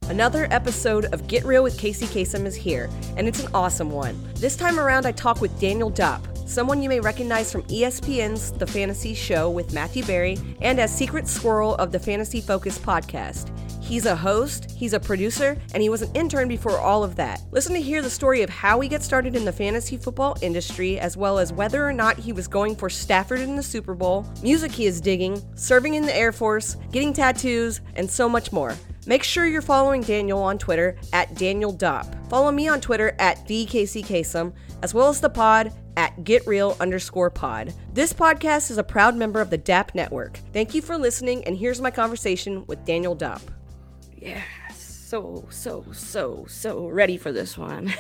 Another episode of Get Real with Casey Kasem is here, and it's an awesome one. This time around, I talk with Daniel Dopp, someone you may recognize from ESPN's The Fantasy Show with Matthew Berry and as Secret Squirrel of the Fantasy Focus podcast. He's a host, he's a producer, and he was an intern before all of that. Listen to hear the story of how he got started in the fantasy football industry, as well as whether or not he was going for Stafford in the Super Bowl, music he is digging, serving in the Air Force, getting tattoos, and so much more. Make sure you're following Daniel on Twitter at Daniel Dopp. Follow me on Twitter at TheCaseyKasem, as well as the pod at GetReal_pod. This podcast is a proud member of the DAP Network. Thank you for listening, and here's my conversation with Daniel Dopp. Yeah, so ready for this one.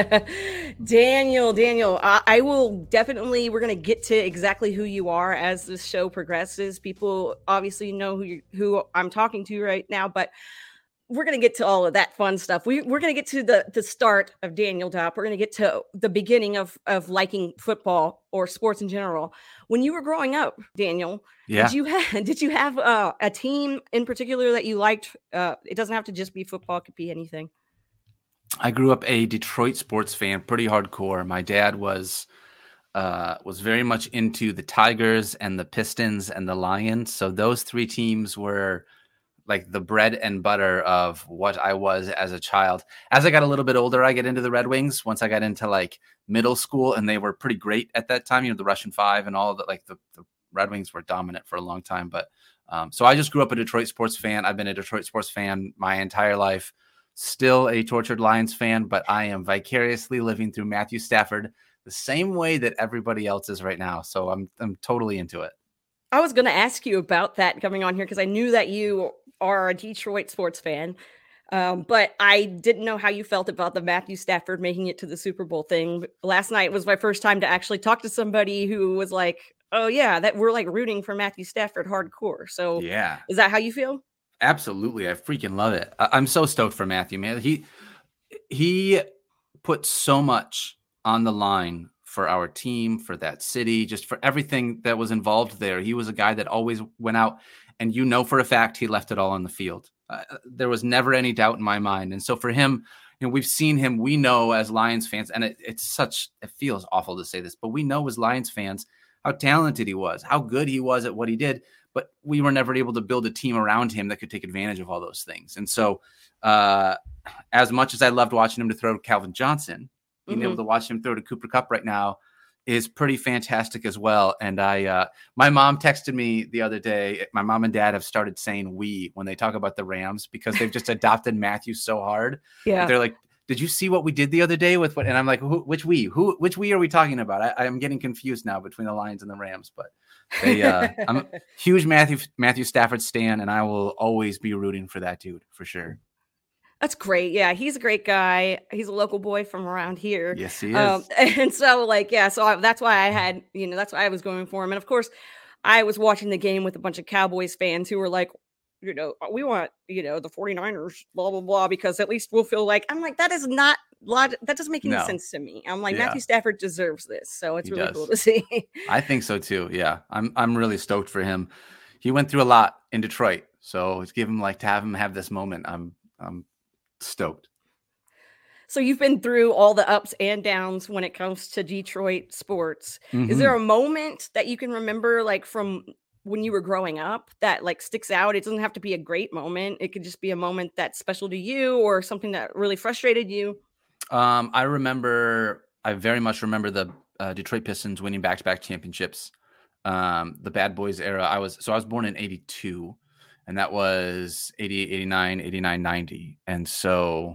Daniel, I will definitely, we're going to get to exactly who you are as this show progresses. People obviously know who I'm talking to right now, but we're going to get to all of that fun stuff. We're going to get to the start of Daniel Dopp. We're going to get to the beginning of liking football or sports in general. When you were growing up, Daniel, did you have a team in particular that you liked? It doesn't have to just be football. It could be anything. I grew up a Detroit sports fan, pretty hardcore. My dad was very much into the Tigers and the Pistons and the Lions. So those three teams were like the bread and butter of what I was as a child. As I got a little bit older, I get into the Red Wings once I got into like middle school, and they were pretty great at that time. You know, the Russian Five and all that, like the Red Wings were dominant for a long time. But so I just grew up a Detroit sports fan. I've been a Detroit sports fan my entire life, still a tortured Lions fan, but I am vicariously living through Matthew Stafford the same way that everybody else is right now. So I'm totally into it. I was going to ask you about that coming on here because I knew that you are a Detroit sports fan, but I didn't know how you felt about the Matthew Stafford making it to the Super Bowl thing. Last night was my first time to actually talk to somebody who was like, oh yeah, that we're like rooting for Matthew Stafford hardcore. So yeah, is that how you feel? Absolutely. I freaking love it. I'm so stoked for Matthew, man. He put so much on the line for our team, for that city, just for everything that was involved there. He was a guy that always went out, and you know for a fact he left it all on the field. There was never any doubt in my mind. And so for him, you know, we've seen him, we know as Lions fans, and it feels awful to say this, but we know as Lions fans how talented he was, how good he was at what he did, but we were never able to build a team around him that could take advantage of all those things. And so as much as I loved watching him to throw to Calvin Johnson, being able to watch him throw to Cooper Kupp right now is pretty fantastic as well. And my mom texted me the other day. My mom and dad have started saying "we" when they talk about the Rams because they've just adopted Matthew so hard. Yeah, they're like, "Did you see what we did the other day with what?" And I'm like, "Which we? Which we are we talking about?" I'm getting confused now between the Lions and the Rams. But I'm a huge Matthew Stafford stan, and I will always be rooting for that dude for sure. That's great. Yeah, he's a great guy. He's a local boy from around here. Yes, he is. And so, that's why I had, that's why I was going for him. And of course, I was watching the game with a bunch of Cowboys fans who were like, we want, the 49ers, blah, blah, blah, because at least we'll feel like, I'm like, that is not, that doesn't make any sense to me. I'm like, Matthew Stafford deserves this. So it's really cool to see. I think so too. Yeah. I'm really stoked for him. He went through a lot in Detroit. So it's given to have him have this moment. I'm stoked. So you've been through all the ups and downs when it comes to Detroit sports. Is there a moment that you can remember, like from when you were growing up, that like sticks out? It doesn't have to be a great moment. It could just be a moment that's special to you or something that really frustrated you. I very much remember the Detroit Pistons winning back-to-back championships. The Bad Boys era. I was born in 82. And that was 88, 89, 89, 90. And so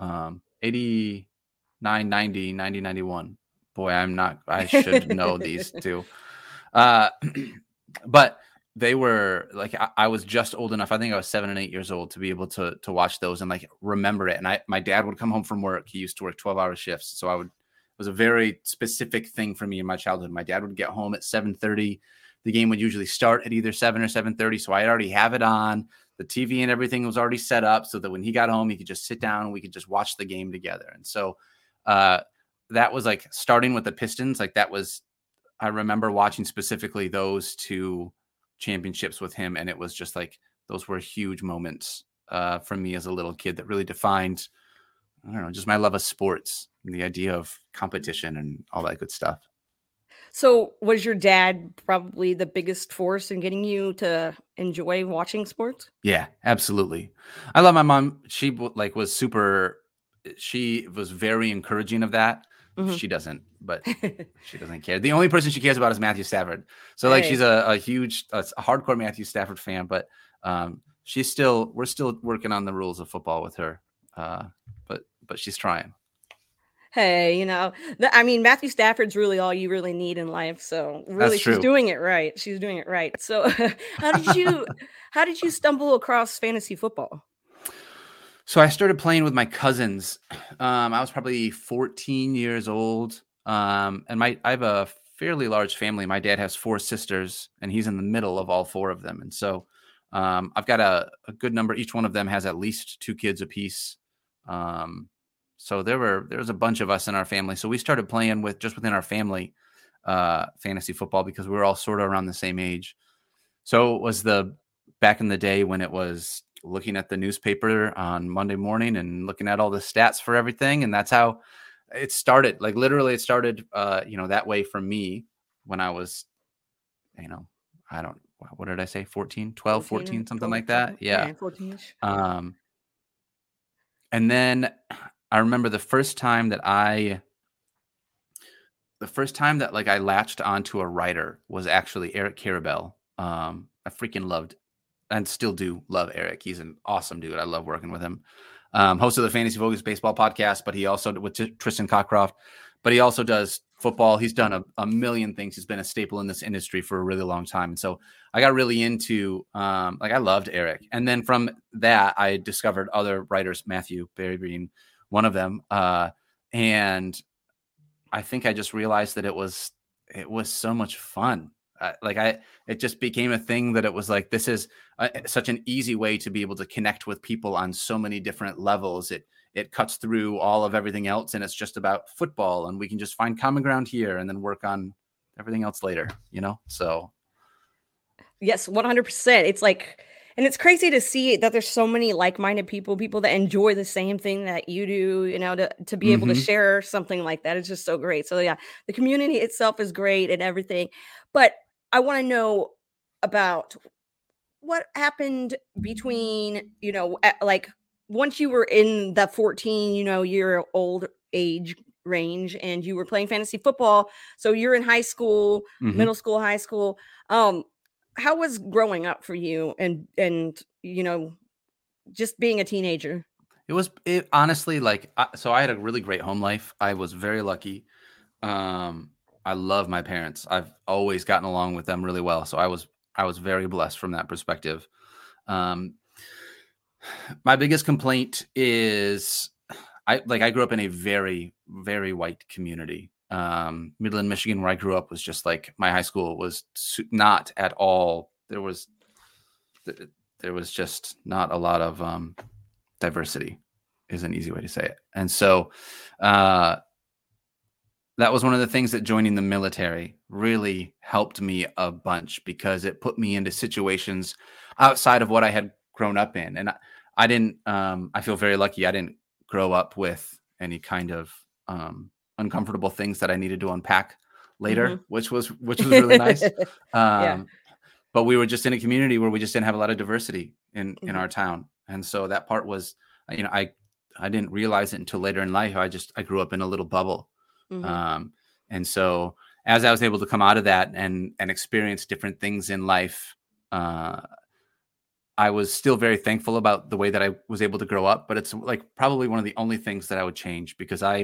89, 90, 90, 91. Boy, I should know these two. But they were like, I was just old enough. I think I was 7 and 8 years old to be able to watch those and like remember it. And my dad would come home from work. He used to work 12-hour shifts. So it was a very specific thing for me in my childhood. My dad would get home at 7:30. The game would usually start at either 7 or 7:30. So I already have it on. The TV and everything was already set up so that when he got home, he could just sit down and we could just watch the game together. And so that was like starting with the Pistons. Like I remember watching specifically those two championships with him. And it was just like, those were huge moments for me as a little kid that really defined, I don't know, just my love of sports and the idea of competition and all that good stuff. So, was your dad probably the biggest force in getting you to enjoy watching sports? Yeah, absolutely. I love my mom. She was super. She was very encouraging of that. Mhm. She doesn't, but she doesn't care. The only person she cares about is Matthew Stafford. So like she's Hey. a huge, a hardcore Matthew Stafford fan, but we're still working on the rules of football with her. But she's trying. Hey, I mean, Matthew Stafford's really all you really need in life. So That's really, she's true. doing it right. She's doing it right. So how did you, how did you stumble across fantasy football? So I started playing with my cousins. I was probably 14 years old. And I have a fairly large family. My dad has 4 sisters, and he's in the middle of all 4 of them. And so I've got a good number. Each one of them has at least 2 kids apiece. So there was a bunch of us in our family. So we started playing within our family fantasy football because we were all sort of around the same age. So it was back in the day when it was looking at the newspaper on Monday morning and looking at all the stats for everything. And that's how it started. Like literally it started, that way for me when I was, what did I say? 14, 12, 14, something 12, like that. Yeah. 14-ish. And then I remember the first time that I latched onto a writer was actually Eric Karabell. I freaking loved and still do love Eric. He's an awesome dude. I love working with him. Host of the Fantasy Focus Baseball podcast, but he also with Tristan Cockcroft, but he also does football. He's done a million things. He's been a staple in this industry for a really long time. And so I got really into, I loved Eric. And then from that, I discovered other writers, Matthew Berry being one of them. And I think I just realized that it was so much fun. It just became a thing that it was like, this is such an easy way to be able to connect with people on so many different levels. It cuts through all of everything else, and it's just about football, and we can just find common ground here and then work on everything else later, So Yes, 100%. It's like, and it's crazy to see that there's so many like-minded people that enjoy the same thing that you do, to be able to share something like that. It's just so great. So yeah, the community itself is great and everything. But I want to know about what happened between, like once you were in the 14, year old age range and you were playing fantasy football. So you're in high school, middle school, high school. How was growing up for you and just being a teenager? It honestly, so I had a really great home life. I was very lucky. I love my parents. I've always gotten along with them really well. So I was very blessed from that perspective. My biggest complaint is I grew up in a very, very white community. Midland, Michigan, where I grew up was just like my high school was not at all. There was just not a lot of diversity is an easy way to say it. And so that was one of the things that joining the military really helped me a bunch because it put me into situations outside of what I had grown up in. And I didn't, I feel very lucky. I didn't grow up with any kind of uncomfortable things that I needed to unpack later, which was really nice. But we were just in a community where we just didn't have a lot of diversity in our town. And so that part was, I didn't realize it until later in life. I grew up in a little bubble. And so as I was able to come out of that and experience different things in life, I was still very thankful about the way that I was able to grow up, but it's like probably one of the only things that I would change because I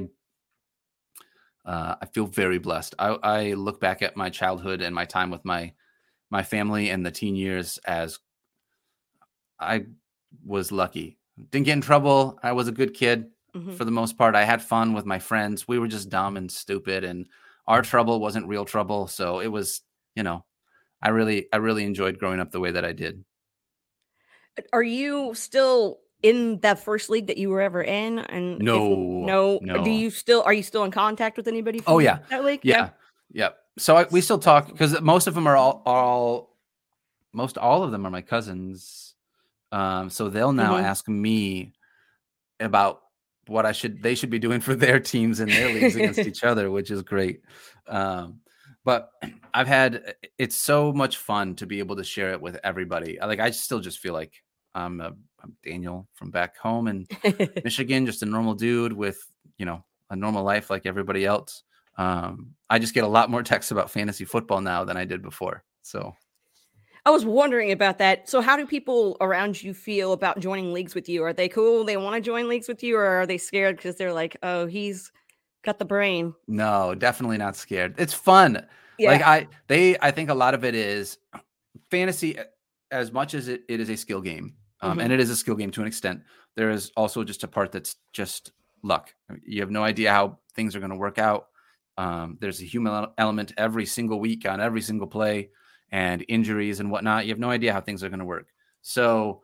feel very blessed. I look back at my childhood and my time with my family and the teen years as I was lucky. Didn't get in trouble. I was a good kid for the most part. I had fun with my friends. We were just dumb and stupid, and our trouble wasn't real trouble. So it was, I really enjoyed growing up the way that I did. Are you still in that first league that you were ever in? And no. Are you still in contact with anybody from that league? Yeah. So we still talk because most of them are most all of them are my cousins. So they'll now ask me about what they should be doing for their teams and their leagues against each other, which is great. But it's so much fun to be able to share it with everybody. Like, I still just feel like I'm Daniel from back home in Michigan, just a normal dude with, a normal life like everybody else. I just get a lot more texts about fantasy football now than I did before. So I was wondering about that. So how do people around you feel about joining leagues with you? Are they cool? They want to join leagues with you, or are they scared because they're like, oh, he's got the brain? No, definitely not scared. It's fun. Yeah. Like I think a lot of it is fantasy, as much as it is a skill game. And it is a skill game to an extent. There is also just a part that's just luck. You have no idea how things are going to work out. There's a human element every single week on every single play, and injuries and whatnot. You have no idea how things are going to work. So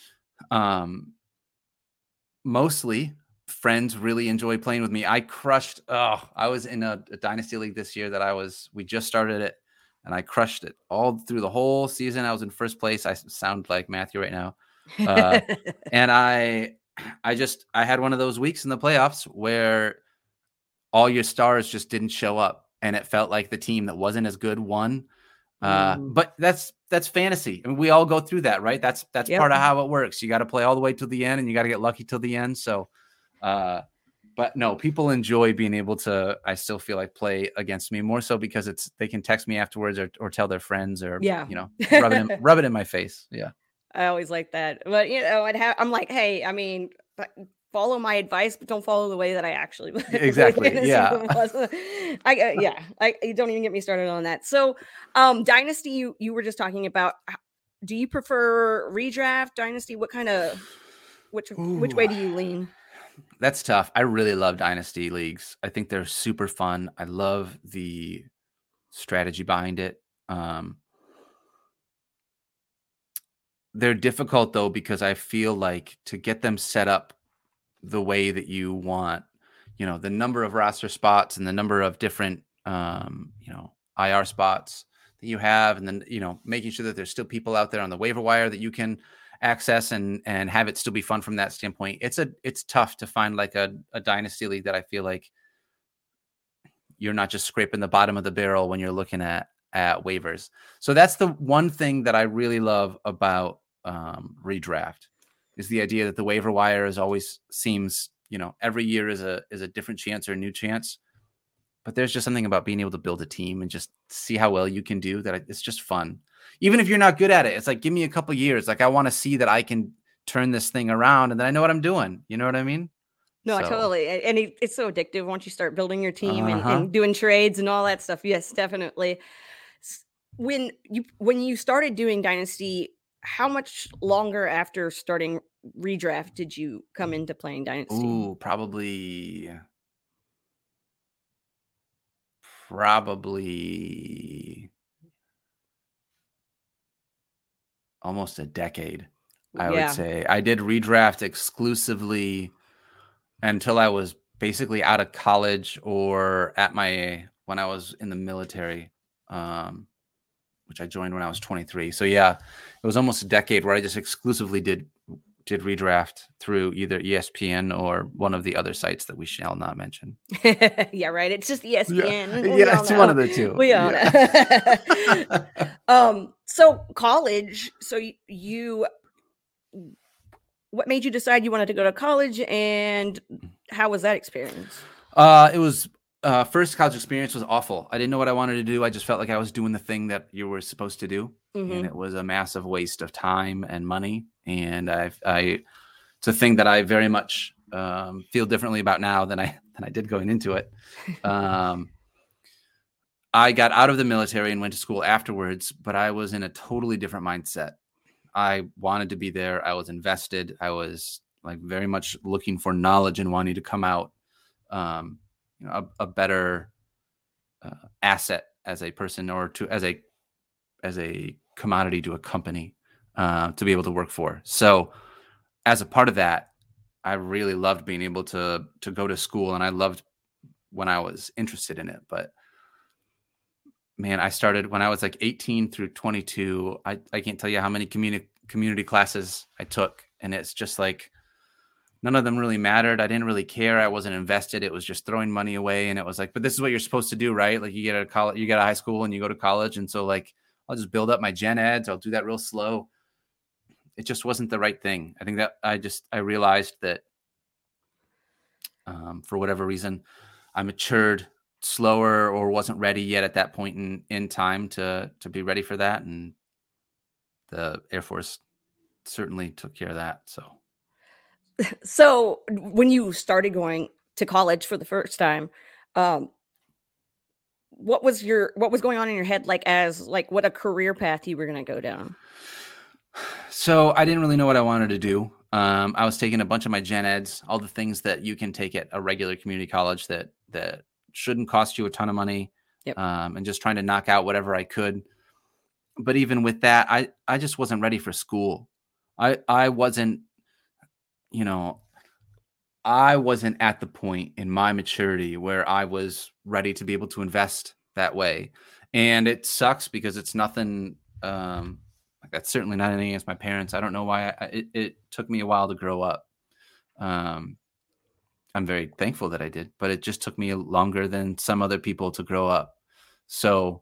mostly friends really enjoy playing with me. I was in a dynasty league this year we just started it, and I crushed it all through the whole season. I was in first place. I sound like Matthew right now. And I had one of those weeks in the playoffs where all your stars just didn't show up, and it felt like the team that wasn't as good won. But that's fantasy. I mean, we all go through that, right? That's part of how it works. You got to play all the way to the end, and you got to get lucky till the end. So, but no, people enjoy being able to, I still feel like, play against me more so because they can text me afterwards or tell their friends or, rub it in my face. Yeah. I always like that. But, I'm like, hey, I mean, follow my advice, but don't follow the way that I actually exactly. Yeah. You don't even get me started on that. So, Dynasty, you were just talking about. Do you prefer redraft, Dynasty? What kind of which way do you lean? That's tough. I really love Dynasty leagues. I think they're super fun. I love the strategy behind it. They're difficult though, because I feel like to get them set up the way that you want, the number of roster spots and the number of different, IR spots that you have, and then, making sure that there's still people out there on the waiver wire that you can access and have it still be fun from that standpoint. It's tough to find like a dynasty league that I feel like you're not just scraping the bottom of the barrel when you're looking at waivers. So that's the one thing that I really love about redraft, is the idea that the waiver wire always seems, every year is a different chance or a new chance. But there's just something about being able to build a team and just see how well you can do that. It's just fun. Even if you're not good at it, it's like, give me a couple years. Like, I want to see that I can turn this thing around and then I know what I'm doing. You know what I mean? No, So, totally. And it's so addictive once you start building your team and doing trades and all that stuff. Yes, definitely. When you started doing Dynasty, how much longer after starting redraft did you come into playing Dynasty? Ooh, probably almost a decade, I would say. I did redraft exclusively until I was basically out of college or when I was in the military, which I joined when I was 23. So yeah, it was almost a decade where I just exclusively did redraft through either ESPN or one of the other sites that we shall not mention. Yeah, right. It's just ESPN. Yeah, it's one of the two. We all know. So college. So you, what made you decide you wanted to go to college, and how was that experience? It was first college experience was awful. I didn't know what I wanted to do. I just felt like I was doing the thing that you were supposed to do, and it was a massive waste of time and money. And it's a thing that I very much feel differently about now than I did going into it. I got out of the military and went to school afterwards, but I was in a totally different mindset. I wanted to be there. I was invested. I was like very much looking for knowledge and wanting to come out a better asset as a person, or as a commodity to a company to be able to work for. So as a part of that, I really loved being able to go to school, and I loved when I was interested in it. But man, I started when I was like 18 through 22. I can't tell you how many community classes I took, and it's just like none of them really mattered. I didn't really care. I wasn't invested. It was just throwing money away. And it was like, but this is what you're supposed to do, right? Like you get out of college, you get out of high school and you go to college. And so like, I'll just build up my gen eds. I'll do that real slow. It just wasn't the right thing. I think that I realized that for whatever reason, I matured slower or wasn't ready yet at that point in time to be ready for that. And the Air Force certainly took care of that. So when you started going to college for the first time, what was going on in your head, like what a career path you were going to go down? So I didn't really know what I wanted to do. I was taking a bunch of my gen eds, all the things that you can take at a regular community college that shouldn't cost you a ton of money. Yep. And just trying to knock out whatever I could. But even with that, I just wasn't ready for school. I wasn't at the point in my maturity where I was ready to be able to invest that way. And it sucks because it's nothing, that's certainly not anything against my parents. I don't know why it took me a while to grow up. I'm very thankful that I did, but it just took me longer than some other people to grow up. So,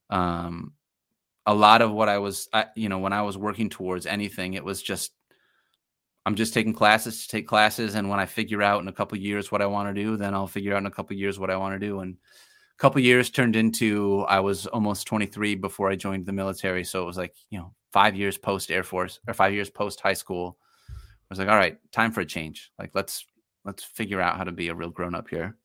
a lot of what I was, when I was working towards anything, it was just, I'm just taking classes to take classes. And when I figure out in a couple of years what I want to do, then I'll figure out in a couple of years what I want to do. And a couple of years turned into, I was almost 23 before I joined the military. So it was like, 5 years post Air Force or 5 years post high school. I was like, all right, time for a change. Like, let's figure out how to be a real grown up here.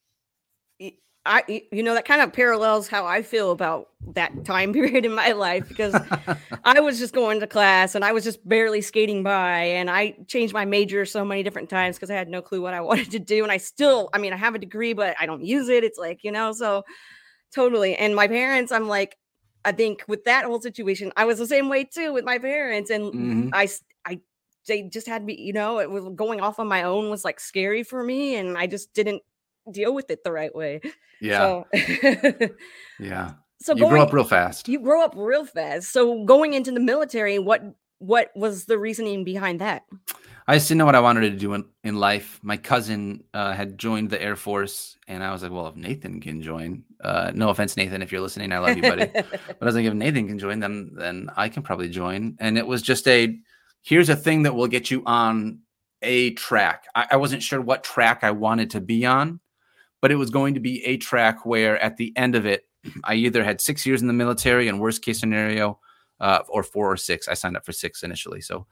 That kind of parallels how I feel about that time period in my life, because I was just going to class and I was just barely skating by, and I changed my major so many different times because I had no clue what I wanted to do. And I have a degree, but I don't use it. It's like, so totally. And my parents, I'm like, I think with that whole situation, I was the same way too with my parents. And they just had me, it was going off on my own was like scary for me. And I just didn't deal with it the right way. Yeah. So, yeah. So you grow up real fast. You grow up real fast. So going into the military, what was the reasoning behind that? I just didn't know what I wanted to do in life. My cousin had joined the Air Force, and I was like, well, if Nathan can join, no offense, Nathan, if you're listening, I love you, buddy. But I was like, if Nathan can join, then I can probably join. And it was just here's a thing that will get you on a track. I wasn't sure what track I wanted to be on, but it was going to be a track where at the end of it, I either had 6 years in the military and worst case scenario, or 4 or 6. I signed up for 6 initially. So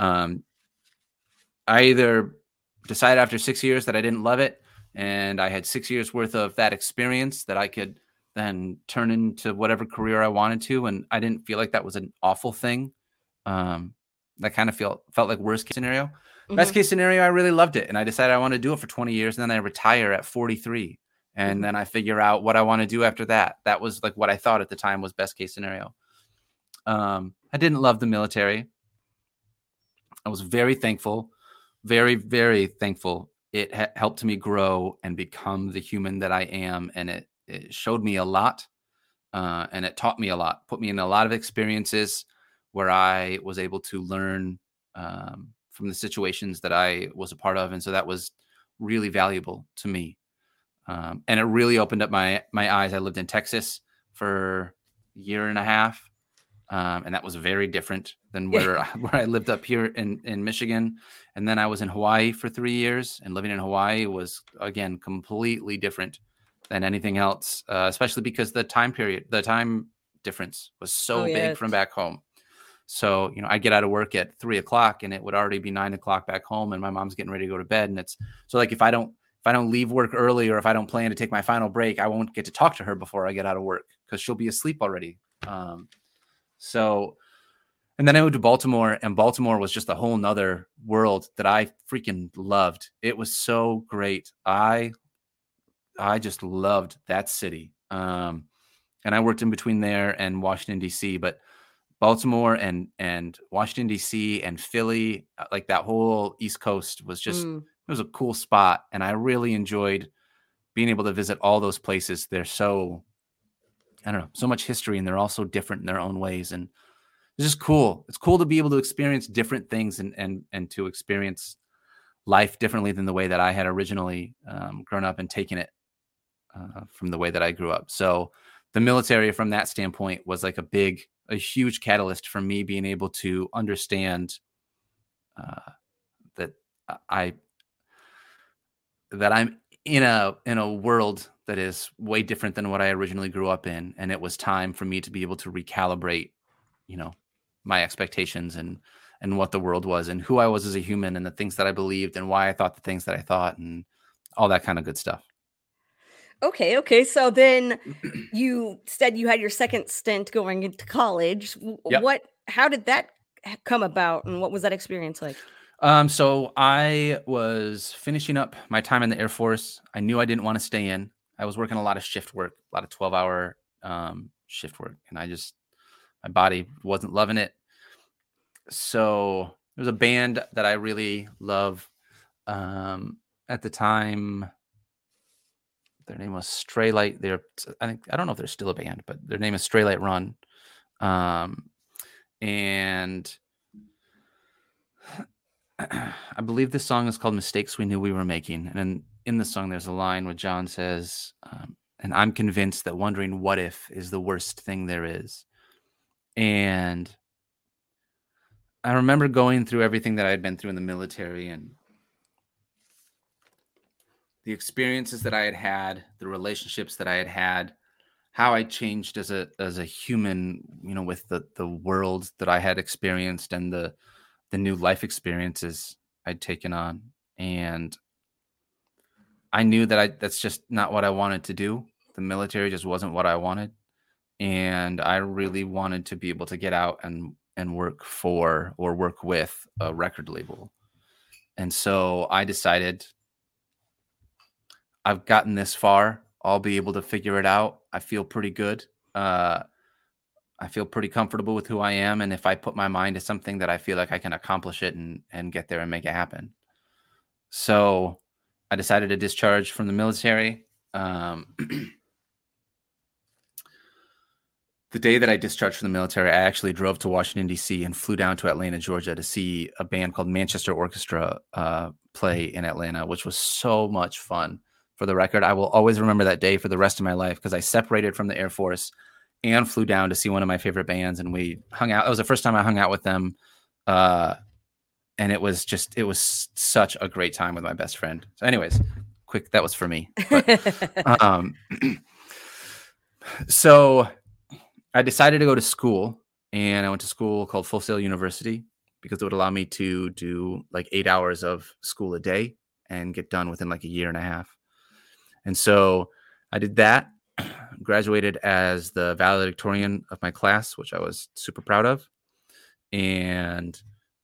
I either decided after 6 years that I didn't love it, and I had 6 years worth of that experience that I could then turn into whatever career I wanted to. And I didn't feel like that was an awful thing. That kind of felt like worst case scenario. Mm-hmm. Best case scenario, I really loved it. And I decided I want to do it for 20 years. And then I retire at 43. And then I figure out what I want to do after that. That was like what I thought at the time was best case scenario. I didn't love the military. I was very thankful, very, very thankful. It helped me grow and become the human that I am. And it showed me a lot. And it taught me a lot, put me in a lot of experiences where I was able to learn from the situations that I was a part of. And so that was really valuable to me. And it really opened up my eyes. I lived in Texas for a year and a half. And that was very different than where I lived up here in Michigan. And then I was in Hawaii for 3 years, and living in Hawaii was, again, completely different than anything else, especially because the time difference was so big from back home. So, I get out of work at 3:00 and it would already be 9:00 back home, and my mom's getting ready to go to bed. And it's so like, if I don't leave work early, or if I don't plan to take my final break, I won't get to talk to her before I get out of work because she'll be asleep already. And then I moved to Baltimore, and Baltimore was just a whole nother world that I freaking loved. It was so great. I just loved that city. And I worked in between there and Washington, D.C., but Baltimore and Washington, D.C. and Philly, like that whole East Coast was just, it was a cool spot. And I really enjoyed being able to visit all those places. They're so, I don't know, so much history, and they're all so different in their own ways. And it's just cool. It's cool to be able to experience different things and to experience life differently than the way that I had originally grown up and taken it from the way that I grew up. So the military, from that standpoint, was like a huge catalyst for me being able to understand that I'm in a world that is way different than what I originally grew up in, and it was time for me to be able to recalibrate, my expectations and what the world was and who I was as a human and the things that I believed and why I thought the things that I thought and all that kind of good stuff. Okay. So then you said you had your second stint going into college. Yep. How did that come about, and what was that experience like? So I was finishing up my time in the Air Force. I knew I didn't want to stay in. I was working a lot of shift work, a lot of 12-hour shift work, and my body wasn't loving it. So there's a band that I really love. At the time, their name was Straylight. I don't know if they're still a band, but their name is Straylight Run. And I believe this song is called Mistakes We Knew We Were Making. And in the song, there's a line where John says, and I'm convinced that wondering what if is the worst thing there is. And I remember going through everything that I had been through in the military and the experiences that I had had, the relationships that I had had, how I changed as a human, with the world that I had experienced and the new life experiences I'd taken on. And I knew that that's just not what I wanted to do. The military just wasn't what I wanted. And I really wanted to be able to get out and work for or work with a record label. And so I decided, I've gotten this far. I'll be able to figure it out. I feel pretty good. I feel pretty comfortable with who I am. And if I put my mind to something, that I feel like I can accomplish it and get there and make it happen. So I decided to discharge from the military. The day that I discharged from the military, I actually drove to Washington, D.C. and flew down to Atlanta, Georgia to see a band called Manchester Orchestra play in Atlanta, which was so much fun. For the record, I will always remember that day for the rest of my life because I separated from the Air Force and flew down to see one of my favorite bands, and we hung out. It was the first time I hung out with them, and it was such a great time with my best friend. So anyways, that was for me. But, so I decided to go to school, and I went to school called Full Sail University because it would allow me to do like 8 hours of school a day and get done within like a year and a half. And so I did that, graduated as the valedictorian of my class, which I was super proud of. And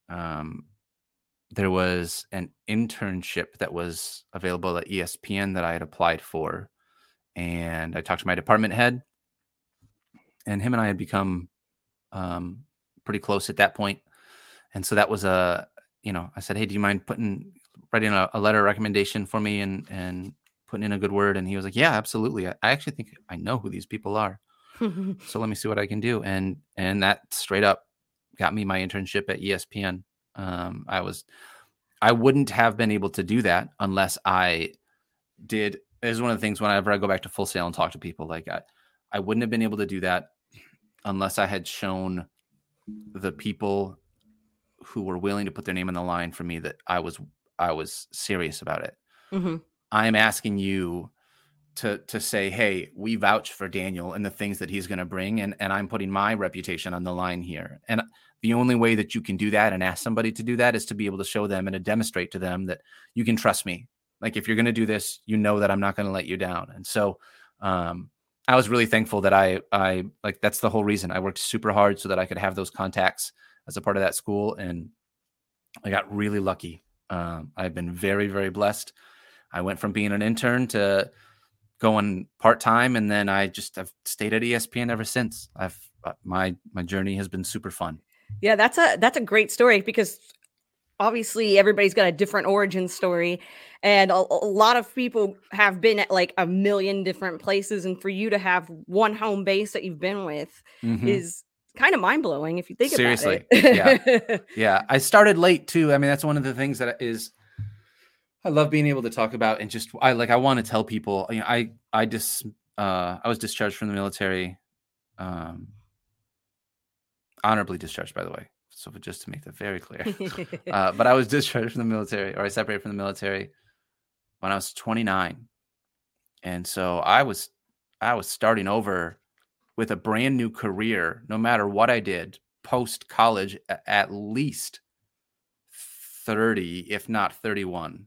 there was an internship that was available at ESPN that I had applied for. And I talked to my department head, and him and I had become pretty close at that point. And so that was I said, hey, do you mind writing a letter of recommendation for me and putting in a good word? And he was like, yeah, absolutely. I actually think I know who these people are. So let me see what I can do. And that straight up got me my internship at ESPN. I wouldn't have been able to do that unless I did. It's one of the things whenever I go back to Full Sail and talk to people, like I wouldn't have been able to do that unless I had shown the people who were willing to put their name on the line for me that I was serious about it. Mm-hmm. I'm asking you to say, hey, we vouch for Daniel and the things that he's going to bring. And I'm putting my reputation on the line here. And the only way that you can do that and ask somebody to do that is to be able to show them and to demonstrate to them that you can trust me. Like, if you're going to do this, you know that I'm not going to let you down. And so I was really thankful that I that's the whole reason I worked super hard so that I could have those contacts as a part of that school. And I got really lucky. I've been very, very blessed. I went from being an intern to going part-time, and then I've stayed at ESPN ever since. My journey has been super fun. Yeah, that's a great story, because obviously everybody's got a different origin story, and a lot of people have been at like a million different places, and for you to have one home base that you've been with is kind of mind blowing if you think Seriously. about it. Yeah. Yeah. I started late too. I mean, that's one of the things that is, I love being able to talk about, and just, I want to tell people, you know, I was discharged from the military, honorably discharged, by the way. So just to make that very clear, but I was discharged from the military, or I separated from the military when I was 29. And so I was starting over with a brand new career, no matter what I did post college, at least 30, if not 31.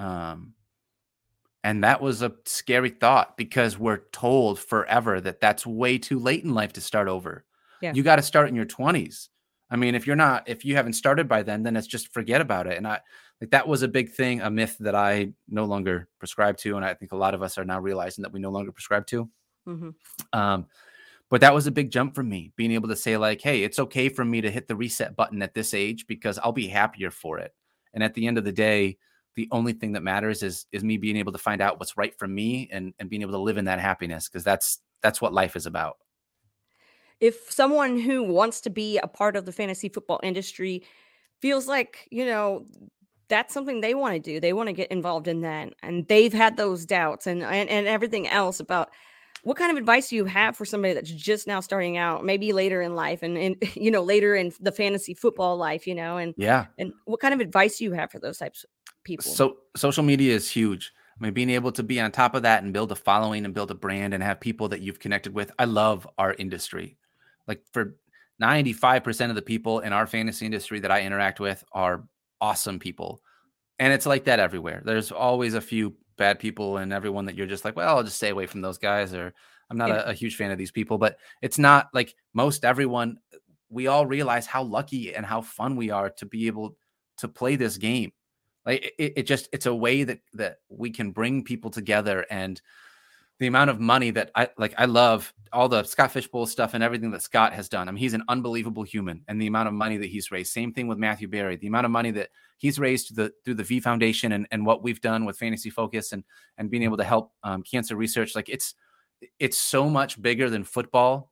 And that was a scary thought, because we're told forever that that's way too late in life to start over. Yeah. You got to start in your 20s. I mean, if you haven't started by then it's just forget about it. And that was a big thing, a myth that I no longer prescribe to. And I think a lot of us are now realizing that we no longer prescribe to. Mm-hmm. But that was a big jump for me, being able to say, like, hey, it's okay for me to hit the reset button at this age, because I'll be happier for it. And at the end of the day, the only thing that matters is me being able to find out what's right for me, and being able to live in that happiness, because that's what life is about. If someone who wants to be a part of the fantasy football industry feels like, you know, that's something they want to do, they want to get involved in that, and they've had those doubts and everything else about, what kind of advice do you have for somebody that's just now starting out, maybe later in life, and you know, later in the fantasy football life, you know, and what kind of advice do you have for those types of people? So social media is huge. I mean, being able to be on top of that and build a following and build a brand and have people that you've connected with. I love our industry. Like, for 95% of the people in our fantasy industry that I interact with are awesome people. And it's like that everywhere. There's always a few bad people, and everyone that you're just like, well, I'll just stay away from those guys, or I'm not a huge fan of these people. But it's not like most everyone. We all realize how lucky and how fun we are to be able to play this game. Like, it's a way that we can bring people together. And the amount of money that I love all the Scott Fishbowl stuff and everything that Scott has done. I mean, he's an unbelievable human, and the amount of money that he's raised. Same thing with Matthew Berry, the amount of money that he's raised through the V Foundation, and what we've done with Fantasy Focus, and being able to help cancer research. Like, it's so much bigger than football.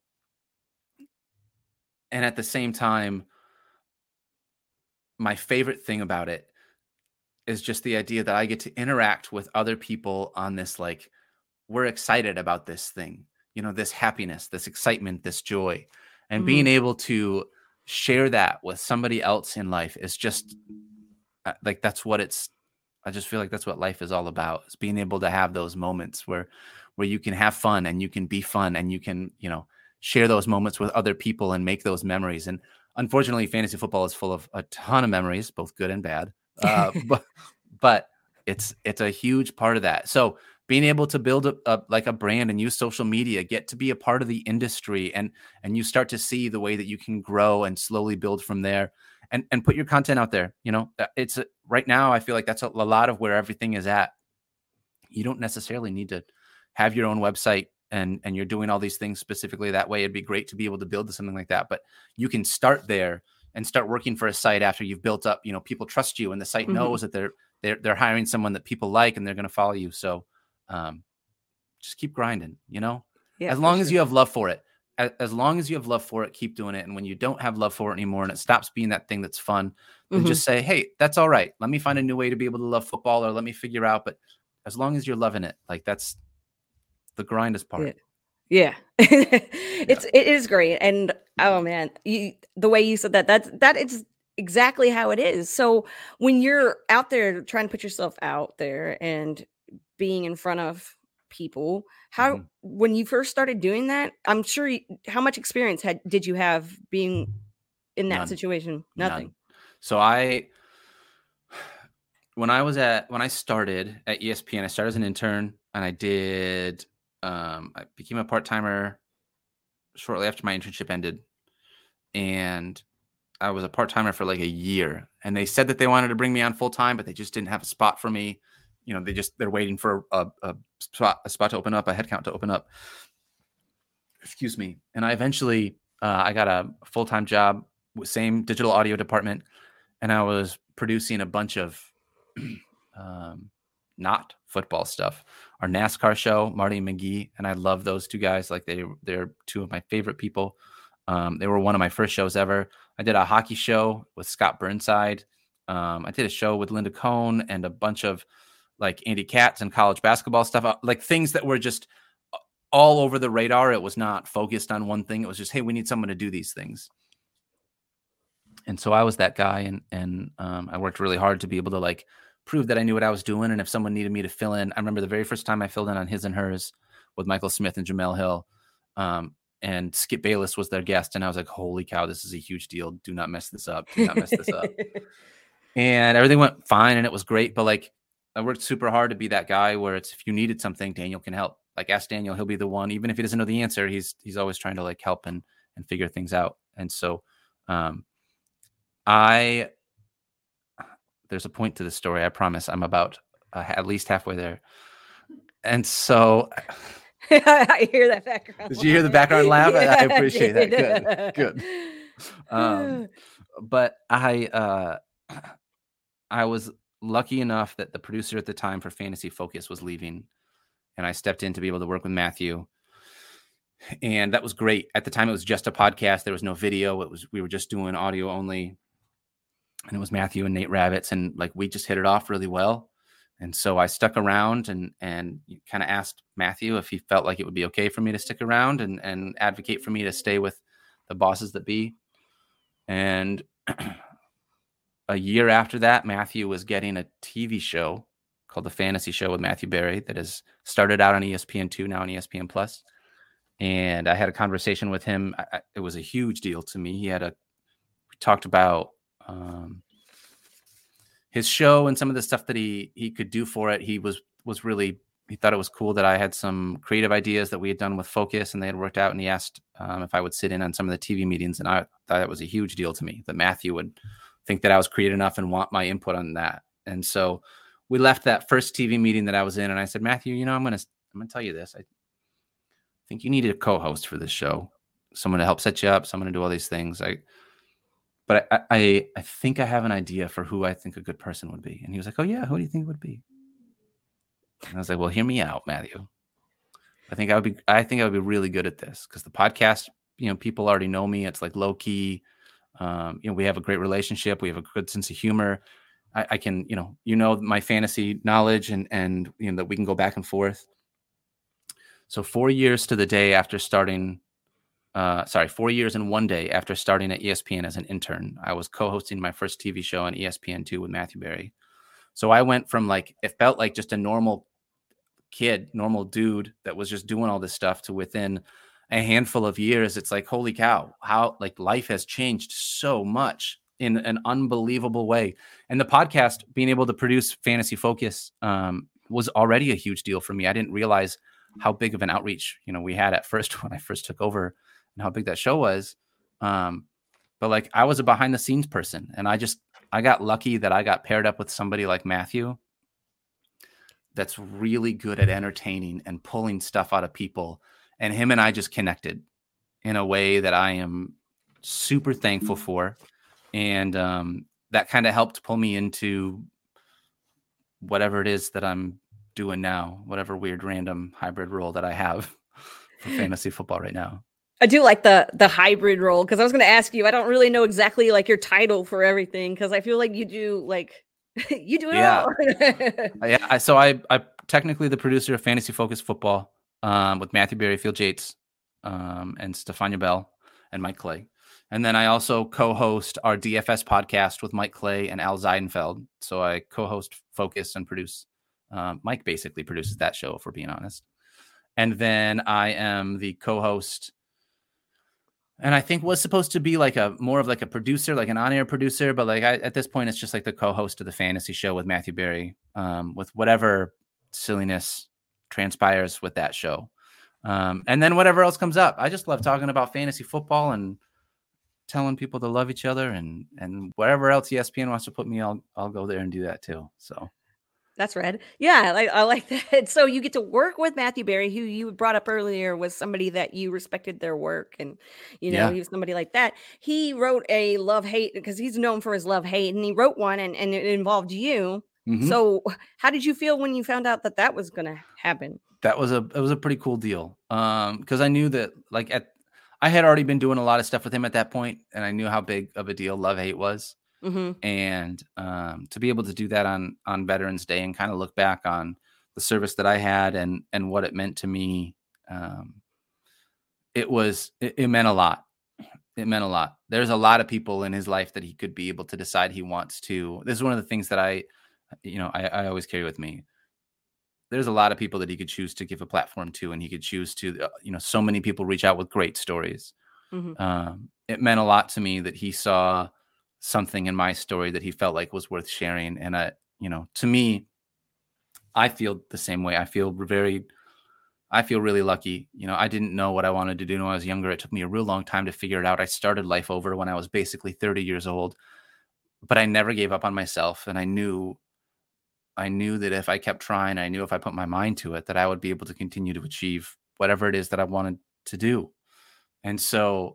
And at the same time, my favorite thing about it is just the idea that I get to interact with other people on this, like, we're excited about this thing, you know, this happiness, this excitement, this joy, and being able to share that with somebody else in life is just like, that's what I just feel like that's what life is all about, is being able to have those moments where you can have fun, and you can be fun, and you can, you know, share those moments with other people and make those memories. And unfortunately, fantasy football is full of a ton of memories, both good and bad. But it's a huge part of that. So being able to build a brand and use social media, get to be a part of the industry, and you start to see the way that you can grow and slowly build from there, and put your content out there. You know, it's right now, I feel like that's a lot of where everything is at. You don't necessarily need to have your own website, and you're doing all these things specifically that way. It'd be great to be able to build something like that, but you can start there and start working for a site after you've built up, you know, people trust you, and the site knows that they're hiring someone that people like, and they're going to follow you. So just keep grinding, you know, as long as you have love for it, keep doing it. And when you don't have love for it anymore, and it stops being that thing that's fun, then just say, hey, that's all right. Let me find a new way to be able to love football, or let me figure out. But as long as you're loving it, like, that's the grind is part. Yeah. It is great. And oh man, the way you said that is exactly how it is. So when you're out there trying to put yourself out there and being in front of people, how when you first started doing that, I'm sure how much experience did you have being in that situation? Nothing. None. So when I started at ESPN, I started as an intern, and I became a part-timer shortly after my internship ended, and I was a part-timer for like a year, and they said that they wanted to bring me on full-time, but they just didn't have a spot for me. You know, they're waiting for a spot to open up, a headcount to open up. Excuse me. And I eventually, I got a full-time job with same digital audio department, and I was producing a bunch of not football stuff. Our NASCAR show, Marty and McGee, and I love those two guys. Like, they're two of my favorite people. They were one of my first shows ever. I did a hockey show with Scott Burnside. I did a show with Linda Cohn and a bunch of like Andy Katz and college basketball stuff, like things that were just all over the radar. It was not focused on one thing. It was just, hey, we need someone to do these things. And so I was that guy, and I worked really hard to be able to like prove that I knew what I was doing. And if someone needed me to fill in, I remember the very first time I filled in on His and Hers with Michael Smith and Jamel Hill, and Skip Bayless was their guest. And I was like, holy cow, this is a huge deal. Do not mess this up. Do not mess this up. And everything went fine and it was great. But like, I worked super hard to be that guy where it's, if you needed something, Daniel can help. Like, ask Daniel, he'll be the one. Even if he doesn't know the answer, he's always trying to like help and figure things out. And so there's a point to the story. I promise. I'm about at least halfway there. And so I hear that background. Did you hear the background laugh? Yeah, I appreciate that. Good. But I was lucky enough that the producer at the time for Fantasy Focus was leaving, and I stepped in to be able to work with Matthew. And that was great. At the time, it was just a podcast. There was no video. We were just doing audio only. And it was Matthew and Nate Ravitz, and like we just hit it off really well. And so I stuck around and kind of asked Matthew if he felt like it would be okay for me to stick around and advocate for me to stay with the bosses that be. And a year after that, Matthew was getting a TV show called The Fantasy Show with Matthew Berry that has started out on ESPN2, now on ESPN+. And I had a conversation with him. It was a huge deal to me. We talked about his show and some of the stuff that he could do for it. He thought it was cool that I had some creative ideas that we had done with Focus and they had worked out. And he asked if I would sit in on some of the TV meetings. And I thought that was a huge deal to me, that Matthew would think that I was creative enough and want my input on that. And so we left that first TV meeting that I was in, and I said, Matthew, I'm going to tell you this. I think you needed a co-host for this show, someone to help set you up, someone to do all these things. But I think I have an idea for who I think a good person would be. And he was like, oh yeah, who do you think it would be? And I was like, well, hear me out, Matthew. I think I would be really good at this, because the podcast, people already know me. It's like low key. We have a great relationship. We have a good sense of humor. I can, my fantasy knowledge and that we can go back and forth. So 4 years to the day after starting, 4 years and 1 day after starting at ESPN as an intern, I was co-hosting my first TV show on ESPN2 with Matthew Berry. So I went from it felt like just a normal kid, normal dude that was just doing all this stuff, to within a handful of years, it's like, holy cow, how life has changed so much in an unbelievable way. And the podcast, being able to produce Fantasy Focus, was already a huge deal for me. I didn't realize how big of an outreach, we had at first when I first took over, and how big that show was. But I was a behind the scenes person, and I got lucky that I got paired up with somebody like Matthew that's really good at entertaining and pulling stuff out of people. And him and I just connected in a way that I am super thankful for. And that kind of helped pull me into whatever it is that I'm doing now, whatever weird random hybrid role that I have for fantasy football right now. I do like the hybrid role, because I was going to ask you, I don't really know exactly your title for everything, because I feel like you do you do it all. Yeah. So I'm technically the producer of Fantasy Focus Football with Matthew Berry, Field Yates, and Stefania Bell and Mike Clay. And then I also co-host our DFS podcast with Mike Clay and Al Zeidenfeld. So I co-host Focus and produce. Mike basically produces that show, if we're being honest. And then I am the co-host, and I think was supposed to be more of a producer, like an on-air producer. But at this point, it's just the co-host of the fantasy show with Matthew Berry, with whatever silliness transpires with that show. And then whatever else comes up. I just love talking about fantasy football and telling people to love each other, and wherever else ESPN wants to put me, I'll go there and do that too. So that's rad. Yeah, I like that. So you get to work with Matthew Berry, who you brought up earlier was somebody that you respected their work, and he was somebody like that. He wrote a love-hate, because he's known for his love-hate, and he wrote one and it involved you. Mm-hmm. So how did you feel when you found out that was going to happen? It was a pretty cool deal. Because I knew that I had already been doing a lot of stuff with him at that point, and I knew how big of a deal Love Hate was. And to be able to do that on Veterans Day and kind of look back on the service that I had and what it meant to me, it meant a lot. It meant a lot. There's a lot of people in his life that he could be able to decide he wants to. This is one of the things that I always carry with me. There's a lot of people that he could choose to give a platform to, and he could choose to, so many people reach out with great stories. It meant a lot to me that he saw something in my story that he felt like was worth sharing. And to me, I feel the same way. I feel really lucky. I didn't know what I wanted to do when I was younger. It took me a real long time to figure it out. I started life over when I was basically 30 years old, but I never gave up on myself. And I knew that if I kept trying, I knew if I put my mind to it, that I would be able to continue to achieve whatever it is that I wanted to do. And so,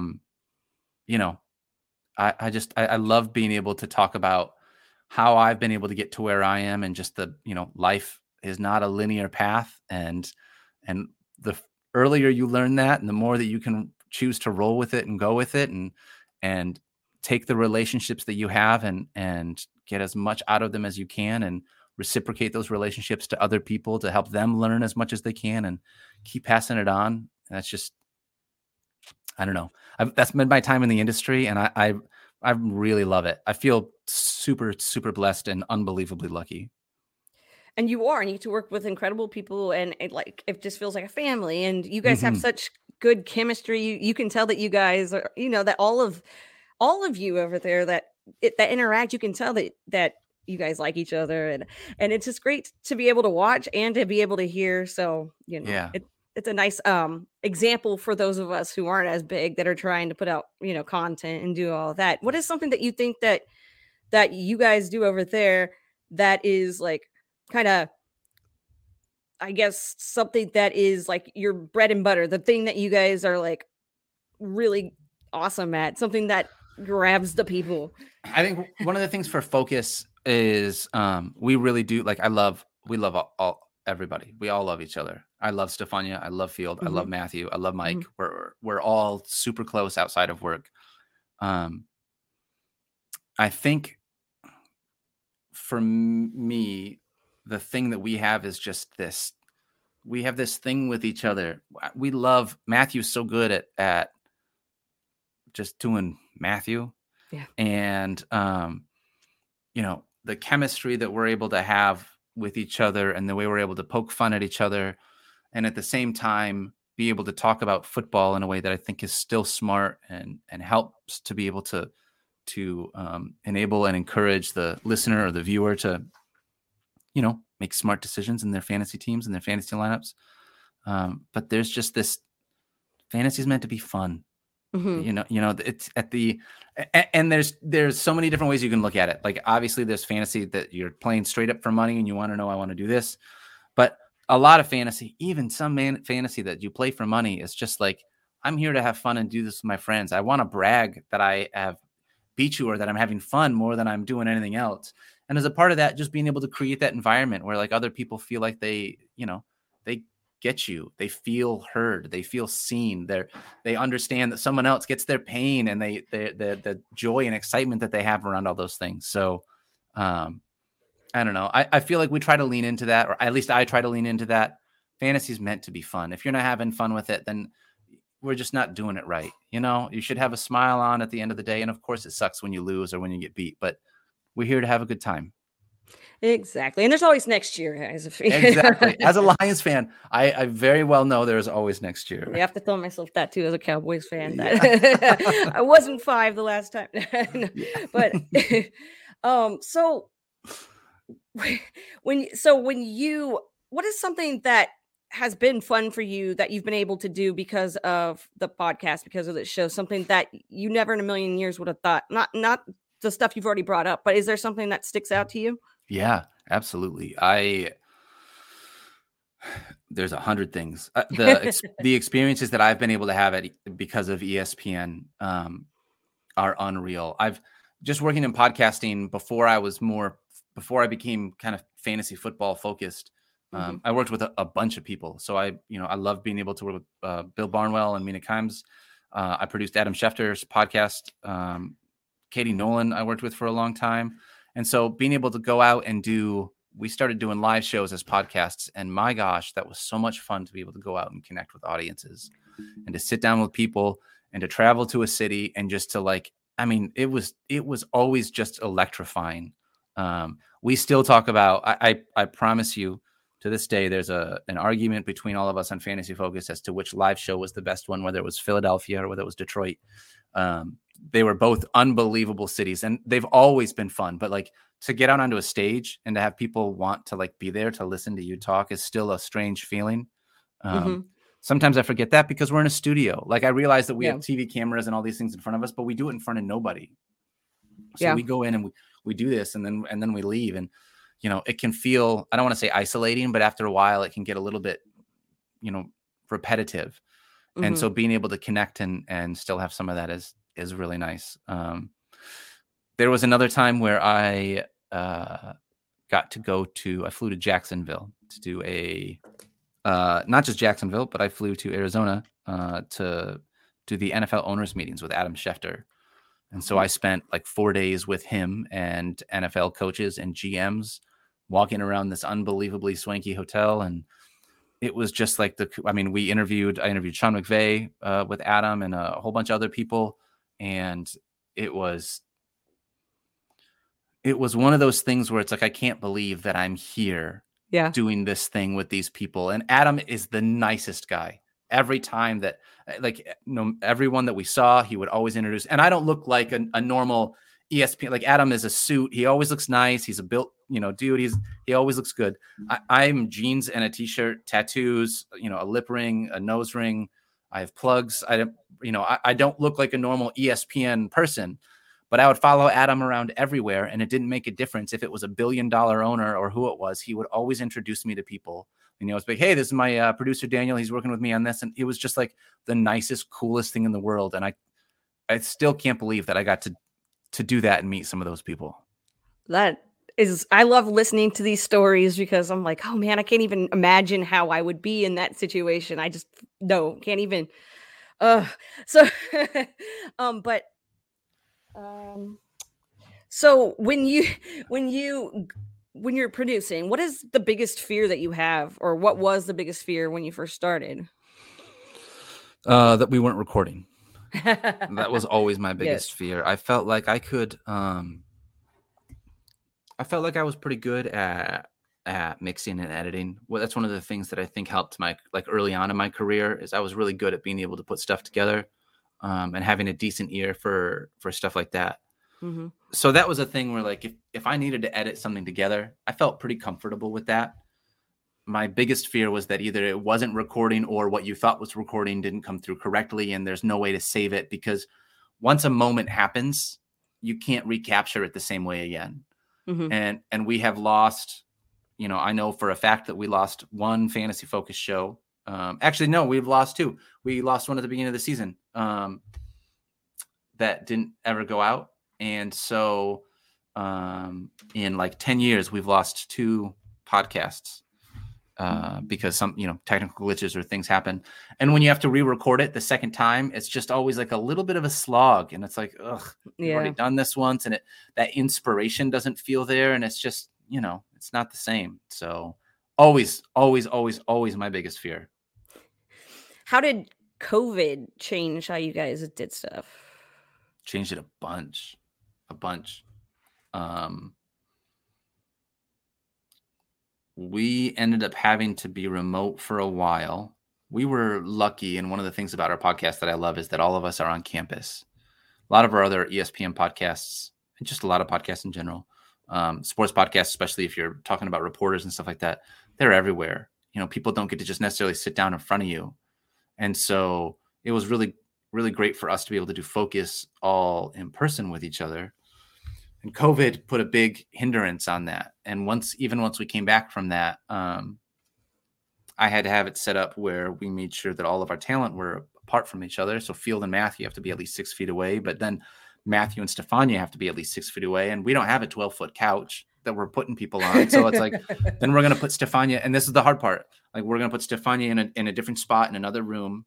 I love being able to talk about how I've been able to get to where I am, and just life is not a linear path. And the earlier you learn that, and the more that you can choose to roll with it and go with it, and take the relationships that you have and get as much out of them as you can, and reciprocate those relationships to other people to help them learn as much as they can, and keep passing it on. That's just, I don't know. That's been my time in the industry, and I really love it. I feel super, super blessed and unbelievably lucky. And you get to work with incredible people, and it just feels like a family. And you guys have such good chemistry. You can tell that you guys are, that all of you over there that interact. You can tell that you guys like each other, and it's just great to be able to watch and to be able to hear. So it's a nice example for those of us who aren't as big, that are trying to put out content and do all of that. What is something that you think that you guys do over there that is like kind of, I guess, something that is like your bread and butter, the thing that you guys are like really awesome at, something that grabs the people? I think one of the things for Focus is we really do, like, we love all everybody. We all love each other. I love Stefania. I love Field. I love Matthew. I love Mike. We're all super close outside of work. I think for me, the thing that we have is just this. We have this thing with each other. We love Matthew's so good at just doing Matthew. Yeah. And the chemistry that we're able to have with each other, and the way we're able to poke fun at each other, and at the same time be able to talk about football in a way that I think is still smart and helps to be able to enable and encourage the listener or the viewer to, make smart decisions in their fantasy teams and their fantasy lineups. But there's just this, fantasy is meant to be fun. It's at the, and there's so many different ways you can look at it. Like, obviously there's fantasy that you're playing straight up for money and you want to know, I want to do this. But a lot of fantasy, even some fantasy that you play for money, is just like, I'm here to have fun and do this with my friends. I want to brag that I have beat you, or that I'm having fun more than I'm doing anything else. And as a part of that, just being able to create that environment where, like, other people feel like they get you, they feel heard, they feel seen, they understand that someone else gets their pain, and the joy and excitement that they have around all those things. So I don't know. I feel like we try to lean into that, or at least I try to lean into that. Fantasy is meant to be fun. If you're not having fun with it, then we're just not doing it right. You should have a smile on at the end of the day. And of course it sucks when you lose or when you get beat, but we're here to have a good time. Exactly. And there's always next year, guys. Exactly. As a Lions fan, I very well know there's always next year. I have to tell myself that too, as a Cowboys fan. That I wasn't 5 the last time. But so when you, what is something that has been fun for you that you've been able to do because of the podcast, because of the show, something that you never in a million years would have thought? Not the stuff you've already brought up, but is there something that sticks out to you? Yeah, absolutely. There's 100 things. The experiences that I've been able to have because of ESPN are unreal. I've just working in podcasting before I became kind of fantasy football focused. I worked with a bunch of people. So I love being able to work with Bill Barnwell and Mina Kimes. I produced Adam Schefter's podcast. Katie Nolan I worked with for a long time. And so being able to go out and we started doing live shows as podcasts. And my gosh, that was so much fun to be able to go out and connect with audiences and to sit down with people and to travel to a city and just to it was always just electrifying. We still talk about, I promise you, to this day, there's an argument between all of us on Fantasy Focus as to which live show was the best one, whether it was Philadelphia or whether it was Detroit. They were both unbelievable cities, and they've always been fun. But to get out onto a stage and to have people want to be there to listen to you talk is still a strange feeling. Sometimes I forget that because we're in a studio. I realize that we have TV cameras and all these things in front of us, but we do it in front of nobody. So we go in and we do this, and then we leave, and it can feel, I don't want to say isolating, but after a while it can get a little bit, repetitive. And so being able to connect and still have some of that is really nice. There was another time where I got to I flew to Jacksonville to do not just Jacksonville, but I flew to Arizona to do the NFL owners meetings with Adam Schefter. And so I spent 4 days with him and NFL coaches and GMs walking around this unbelievably swanky hotel. And it was just I interviewed Sean McVay with Adam and a whole bunch of other people. And it was one of those things where it's I can't believe that I'm here doing this thing with these people. And Adam is the nicest guy. Every time that everyone that we saw, he would always introduce, and I don't look like a normal ESPN. Adam is a suit. He always looks nice. He's a built, dude. He always looks good. I'm jeans and a t-shirt, tattoos, a lip ring, a nose ring. I have plugs. I don't look like a normal ESPN person, but I would follow Adam around everywhere. And it didn't make a difference if it was $1 billion owner or who it was. He would always introduce me to people. And it's like, hey, this is my producer, Daniel. He's working with me on this. And it was just the nicest, coolest thing in the world. And I still can't believe that I got to do that and meet some of those people. I love listening to these stories because I'm like, oh man, I can't even imagine how I would be in that situation. I just can't even. So when you're producing, what is the biggest fear that you have, or what was the biggest fear when you first started? That we weren't recording. That was always my biggest fear. I felt like I could, I felt like I was pretty good at mixing and editing. Well, that's one of the things that I think helped my, early on in my career, is I was really good at being able to put stuff together, and having a decent ear for stuff like that. Mm-hmm. So that was a thing where if I needed to edit something together, I felt pretty comfortable with that. My biggest fear was that either it wasn't recording or what you thought was recording didn't come through correctly, and there's no way to save it, because once a moment happens, you can't recapture it the same way again. Mm-hmm. And we have lost, I know for a fact that we lost one Fantasy Focus show. Actually, no, we've lost two. We lost one at the beginning of the season that didn't ever go out. And so in 10 years, we've lost two podcasts because some, technical glitches or things happen. And when you have to re-record it the second time, it's just always a little bit of a slog. And it's we've already done this once, and that inspiration doesn't feel there. And it's just, it's not the same. So always, always, always, always my biggest fear. How did COVID change how you guys did stuff? Changed it a bunch. We ended up having to be remote for a while. We were lucky, and one of the things about our podcast that I love is that all of us are on campus. A lot of our other ESPN podcasts, and just a lot of podcasts in general, sports podcasts, especially if you're talking about reporters and stuff like that, they're everywhere. People don't get to just necessarily sit down in front of you. And so it was really, really great for us to be able to do focus all in person with each other. And COVID put a big hindrance on that. And once we came back from that, I had to have it set up where we made sure that all of our talent were apart from each other. So Field and Matthew have to be at least 6 feet away, but then Matthew and Stefania have to be at least 6 feet away. And we don't have a 12-foot couch that we're putting people on. So it's then we're going to put Stefania, and this is the hard part. We're going to put Stefania in a different spot in another room,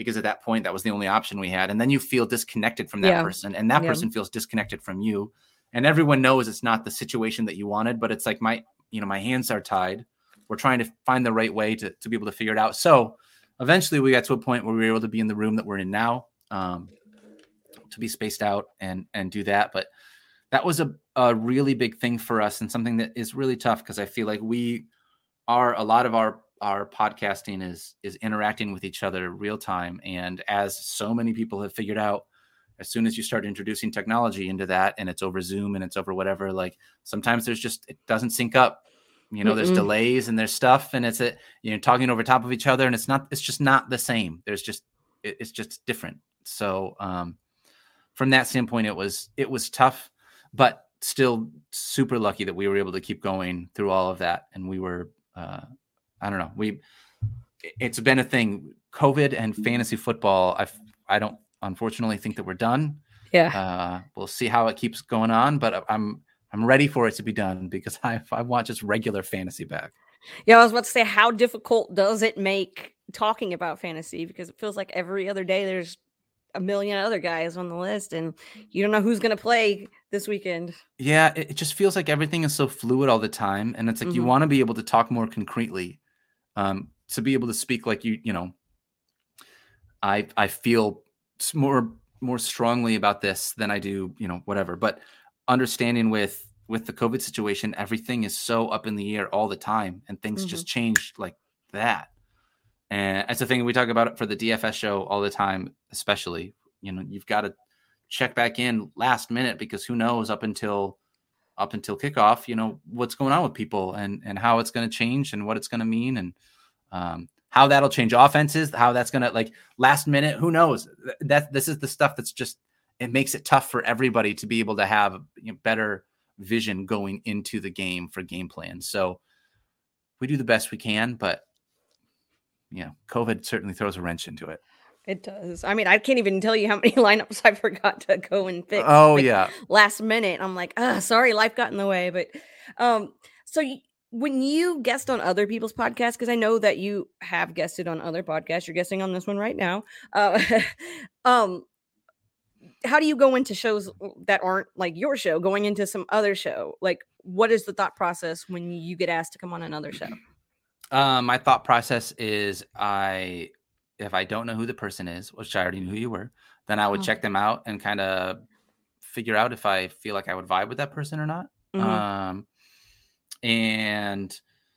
because at that point that was the only option we had. And then you feel disconnected from that person, and that person feels disconnected from you. And everyone knows it's not the situation that you wanted, but it's like my hands are tied. We're trying to find the right way to be able to figure it out. So eventually we got to a point where we were able to be in the room that we're in now, to be spaced out and do that. But that was a really big thing for us, and something that is really tough, because I feel like a lot of our podcasting is interacting with each other real time. And as so many people have figured out, as soon as you start introducing technology into that, and it's over Zoom and it's over whatever, like sometimes it doesn't sync up. There's delays and there's stuff, and it's talking over top of each other, and it's just not the same. It's just different. So from that standpoint, it was tough, but still super lucky that we were able to keep going through all of that. And we were, I don't know, it's been a thing. COVID and fantasy football, I don't unfortunately think that we're done. Yeah. We'll see how it keeps going on, but I'm ready for it to be done, because I want just regular fantasy back. Yeah, I was about to say, how difficult does it make talking about fantasy? Because it feels like every other day there's a million other guys on the list, and you don't know who's going to play this weekend. Yeah, it just feels like everything is so fluid all the time, and it's like you want to be able to talk more concretely, to be able to speak like I feel more strongly about this than I do, whatever. But understanding with the COVID situation, everything is so up in the air all the time, and things just change like that. And that's the thing we talk about it for the DFS show all the time, especially, you've got to check back in last minute, because who knows up until kickoff, what's going on with people and how it's going to change and what it's going to mean, and how that'll change offenses, how that's going to, like, last minute, who knows. This is the stuff that's just, it makes it tough for everybody to be able to have better vision going into the game for game plans. So we do the best we can, but COVID certainly throws a wrench into it. It does. I mean, I can't even tell you how many lineups I forgot to go and fix. Oh, yeah. Last minute. I'm like, sorry, life got in the way. But when you guest on other people's podcasts, because I know that you have guested on other podcasts, you're guesting on this one right now. How do you go into shows that aren't like your show, going into some other show? Like, what is the thought process when you get asked to come on another show? My thought process is if I don't know who the person is, which I already knew who you were, then I would check them out and kind of figure out if I feel like I would vibe with that person or not. And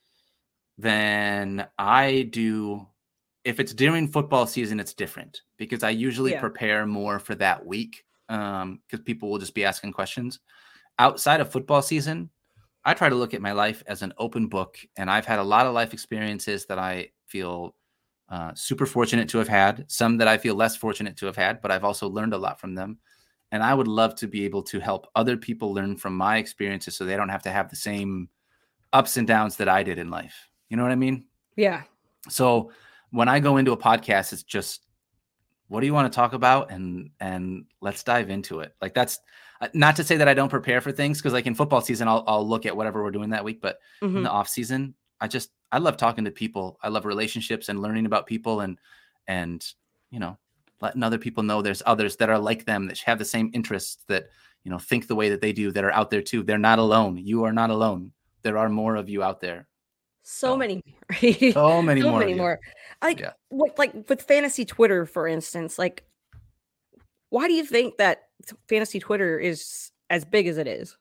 then if it's during football season, it's different, because I usually prepare more for that week, because people will just be asking questions. Outside of football season, I try to look at my life as an open book, and I've had a lot of life experiences that I feel super fortunate to have had, some that I feel less fortunate to have had, but I've also learned a lot from them. And I would love to be able to help other people learn from my experiences, so they don't have to have the same ups and downs that I did in life. You know what I mean? Yeah. So when I go into a podcast, it's just, what do you want to talk about? And let's dive into it. Like, that's not to say that I don't prepare for things, because like in football season, I'll look at whatever we're doing that week. But in the off season, I love talking to people. I love relationships and learning about people, and letting other people know there's others that are like them, that have the same interests, that, think the way that they do, that are out there too. They're not alone. You are not alone. There are more of you out there. So many more. So many more. Like with fantasy Twitter, for instance, like, why do you think that fantasy Twitter is as big as it is?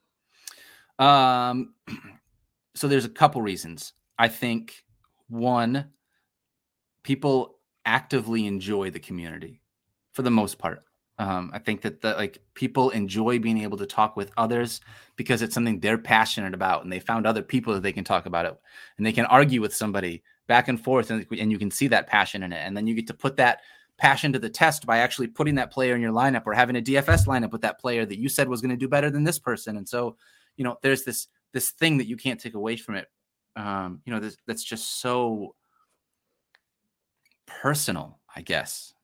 So there's a couple reasons. I think, one, people actively enjoy the community for the most part. I think that people enjoy being able to talk with others, because it's something they're passionate about, and they found other people that they can talk about it, and they can argue with somebody back and forth, and you can see that passion in it. And then you get to put that passion to the test by actually putting that player in your lineup, or having a DFS lineup with that player that you said was going to do better than this person. And so, there's this thing that you can't take away from it. That's just so personal, I guess.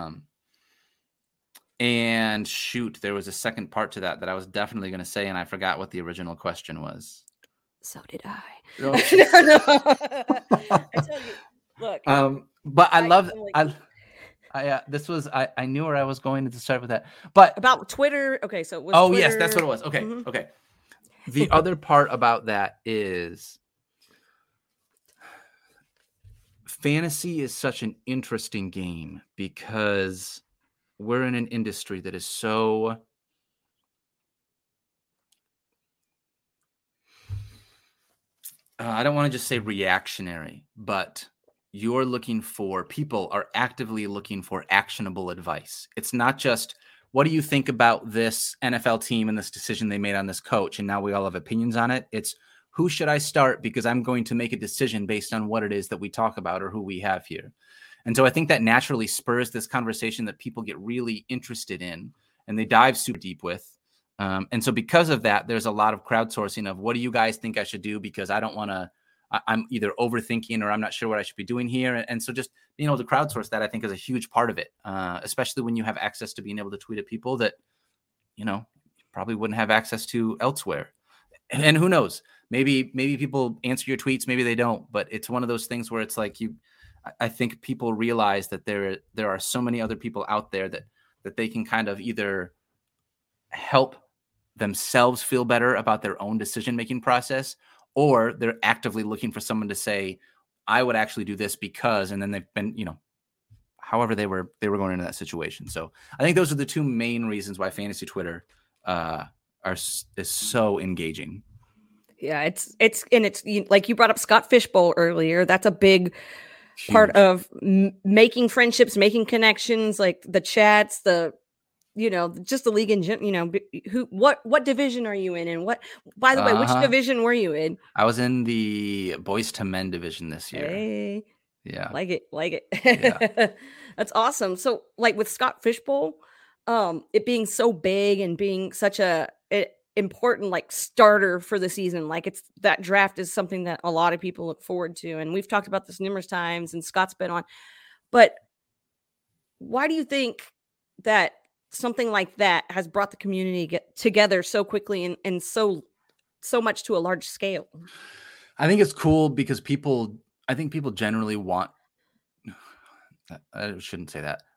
And shoot, there was a second part to that I was definitely going to say, and I forgot what the original question was. So did I. No. I tell you, look. But I love I knew where I was going to start with that, but about Twitter. Okay, so it was. Oh Twitter. yes, that's what it was. Okay, okay. The other part about that is fantasy is such an interesting game because we're in an industry that is so I don't want to just say reactionary, but people are actively looking for actionable advice. It's not just, what do you think about this NFL team and this decision they made on this coach? And now we all have opinions on it. It's, who should I start? Because I'm going to make a decision based on what it is that we talk about or who we have here. And so I think that naturally spurs this conversation that people get really interested in and they dive super deep with. And so because of that, there's a lot of crowdsourcing of, what do you guys think I should do? Because I don't want to, I'm either overthinking or I'm not sure what I should be doing here. And so just being able to crowdsource that, I think, is a huge part of it, especially when you have access to being able to tweet at people that, you probably wouldn't have access to elsewhere. And who knows, maybe people answer your tweets, maybe they don't, but it's one of those things where it's like I think people realize that there are so many other people out there that they can kind of either help themselves feel better about their own decision-making process, or they're actively looking for someone to say, I would actually do this because, and then they've been, however they were going into that situation. So I think those are the two main reasons why fantasy Twitter is so engaging. Yeah, it's like you brought up Scott Fishbowl earlier. That's a big part of making friendships, making connections, like the chats, just the league in general. What division are you in, and by the way, which division were you in? I was in the boys to men division this year. Hey, yeah, like it. Yeah. That's awesome. So, like with Scott Fishbowl, it being so big and being such a important starter for the season, that draft is something that a lot of people look forward to, and we've talked about this numerous times, and Scott's been on. But why do you think that something like that has brought the community together so quickly and so much to a large scale? I think it's cool because people generally want, I shouldn't say that.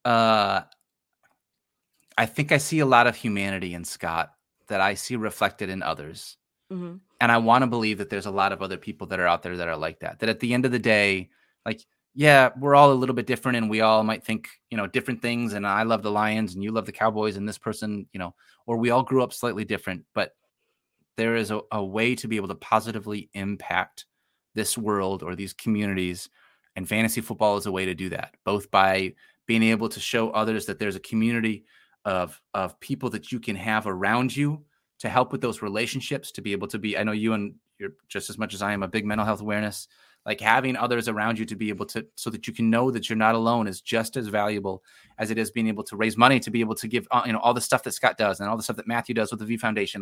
I think I see a lot of humanity in Scott that I see reflected in others. Mm-hmm. And I want to believe that there's a lot of other people that are out there that are like that at the end of the day, yeah, we're all a little bit different and we all might think, different things. And I love the Lions and you love the Cowboys and this person, or we all grew up slightly different, but there is a way to be able to positively impact this world or these communities. And fantasy football is a way to do that, both by being able to show others that there's a community of people that you can have around you to help with those relationships, to be able to be, I know you're just as much as I am, a big mental health awareness, having others around you to be able to, so that you can know that you're not alone, is just as valuable as it is being able to raise money, to be able to give, all the stuff that Scott does and all the stuff that Matthew does with the V Foundation.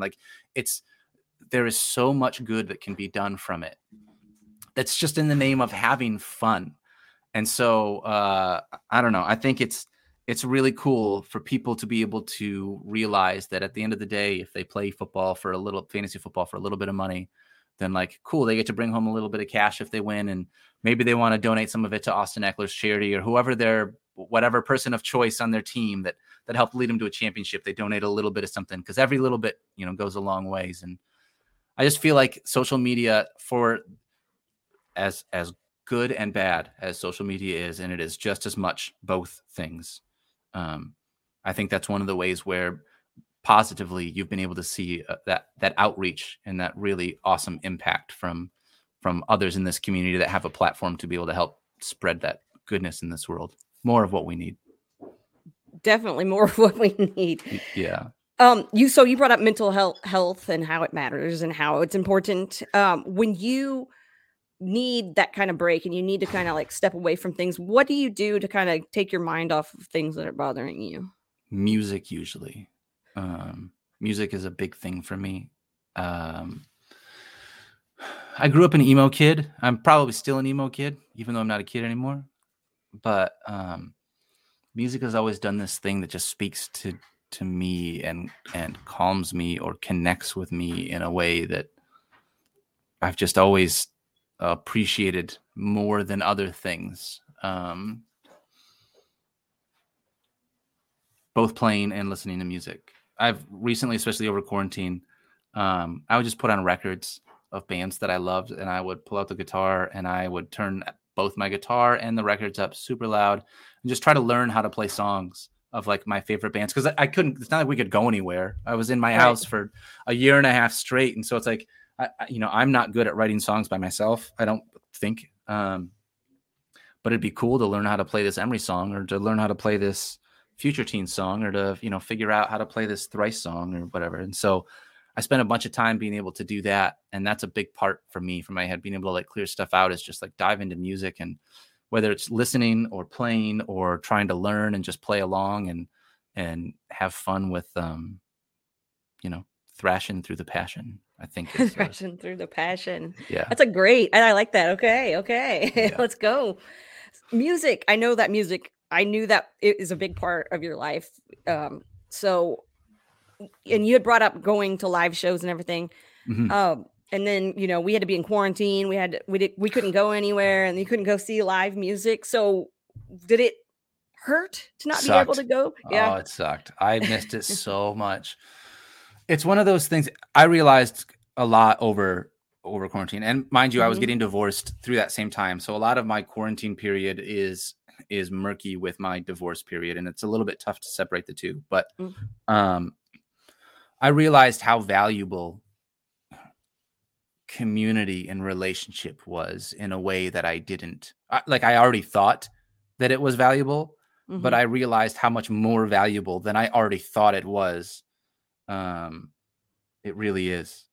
There is so much good that can be done from it. That's just in the name of having fun. And so, I don't know. I think it's really cool for people to be able to realize that at the end of the day, if they play fantasy football for a little bit of money, then cool, they get to bring home a little bit of cash if they win. And maybe they want to donate some of it to Austin Eckler's charity or whatever person of choice on their team that helped lead them to a championship. They donate a little bit of something, because every little bit, goes a long ways. And I just feel like social media, for as good and bad as social media is, and it is just as much both things. I think that's one of the ways where positively you've been able to see that outreach and that really awesome impact from others in this community that have a platform to be able to help spread that goodness in this world. More of what we need. Definitely more of what we need. Yeah. You brought up mental health and how it matters and how it's important. When you need that kind of break and you need to kind of step away from things, what do you do to kind of take your mind off of things that are bothering you? Music, usually. Music is a big thing for me. I grew up an emo kid. I'm probably still an emo kid, even though I'm not a kid anymore. But music has always done this thing that just speaks to me and calms me or connects with me in a way that I've just always appreciated more than other things. both playing and listening to music. I've recently, especially over quarantine, I would just put on records of bands that I loved, and I would pull out the guitar and I would turn both my guitar and the records up super loud and just try to learn how to play songs of like my favorite bands. Cause I couldn't, it's not like we could go anywhere. I was in my house for a year and a half straight. And so it's like, I'm not good at writing songs by myself, I don't think. But it'd be cool to learn how to play this Emery song, or to learn how to play this Future Teen song, or to, figure out how to play this Thrice song or whatever. And so I spent a bunch of time being able to do that. And that's a big part for me, for my head, being able to like clear stuff out, is just like dive into music, and whether it's listening or playing or trying to learn and just play along and have fun with, thrashing through the passion, I think. Thrashing through the passion. Yeah. That's I like that. Okay. Yeah. Let's go. Music. I know that music, I knew that it is a big part of your life. So, and you had brought up going to live shows and everything. Mm-hmm. And then, we had to be in quarantine. We couldn't go anywhere, and you couldn't go see live music. So did it hurt to not be able to go? Yeah. Oh, it sucked. I missed it so much. It's one of those things I realized a lot over quarantine. And mind you, I was getting divorced through that same time. So a lot of my quarantine period is murky with my divorce period. And it's a little bit tough to separate the two. But I realized how valuable community and relationship was in a way that I didn't. I already thought that it was valuable, but I realized how much more valuable than I already thought it was. It really is.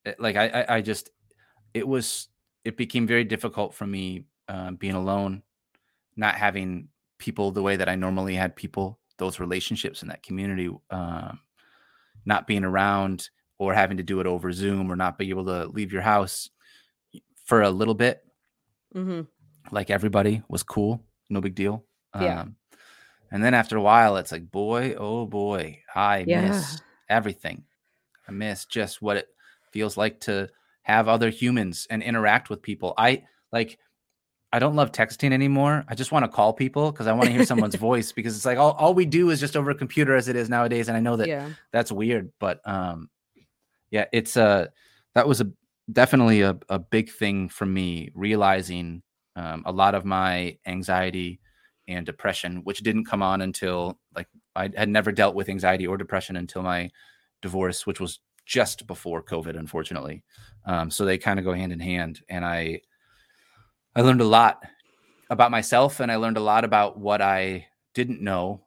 It became very difficult for me being alone, not having people the way that I normally had people, those relationships in that community, not being around, or having to do it over Zoom, or not be able to leave your house for a little bit. Like everybody was cool. No big deal. Yeah. And then after a while, it's like, boy, oh boy, I miss everything. I miss just what it feels like to have other humans and interact with people. I don't love texting anymore. I just want to call people because I want to hear someone's voice, because it's like all we do is just over a computer as it is nowadays. And I know that that's weird, but it's that was definitely a big thing for me, realizing a lot of my anxiety and depression, which didn't come on until, like, I had never dealt with anxiety or depression until my divorce, which was just before COVID, unfortunately. So they kind of go hand in hand. And I learned a lot about myself, and I learned a lot about what I didn't know.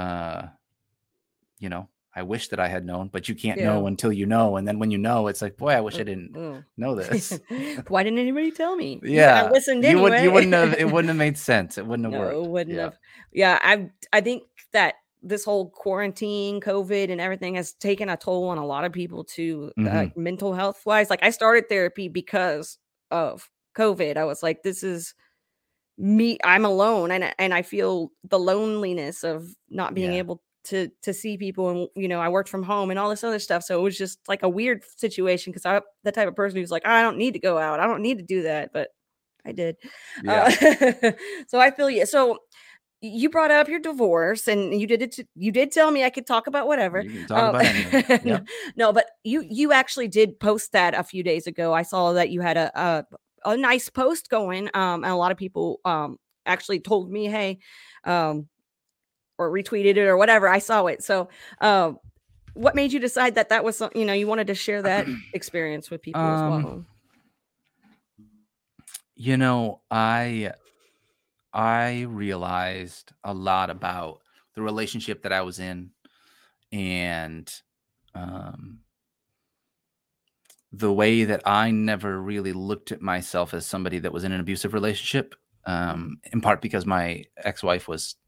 I wish that I had known, but you can't know until you know. And then when you know, it's like, boy, I wish I didn't know this. Why didn't anybody tell me? Yeah. I listened anyway. You wouldn't have, it wouldn't have made sense. It wouldn't have worked. It wouldn't have. Yeah. I think that this whole quarantine, COVID, and everything has taken a toll on a lot of people too, mental health wise. Like, I started therapy because of COVID. I was like, this is me. I'm alone. And I feel the loneliness of not being able to see people. And, I worked from home and all this other stuff. So it was just like a weird situation, because I'm the type of person who's like, I don't need to go out. I don't need to do that. But I did. Yeah. So I feel you. So you brought up your divorce, and you did tell me I could talk about whatever. You can talk about anything. Yep. No, but you actually did post that a few days ago. I saw that you had a nice post going, and a lot of people actually told me, hey, or retweeted it or whatever. I saw it. So what made you decide that was something, you wanted to share that experience with people as well? I realized a lot about the relationship that I was in, and the way that I never really looked at myself as somebody that was in an abusive relationship, in part because my ex-wife was,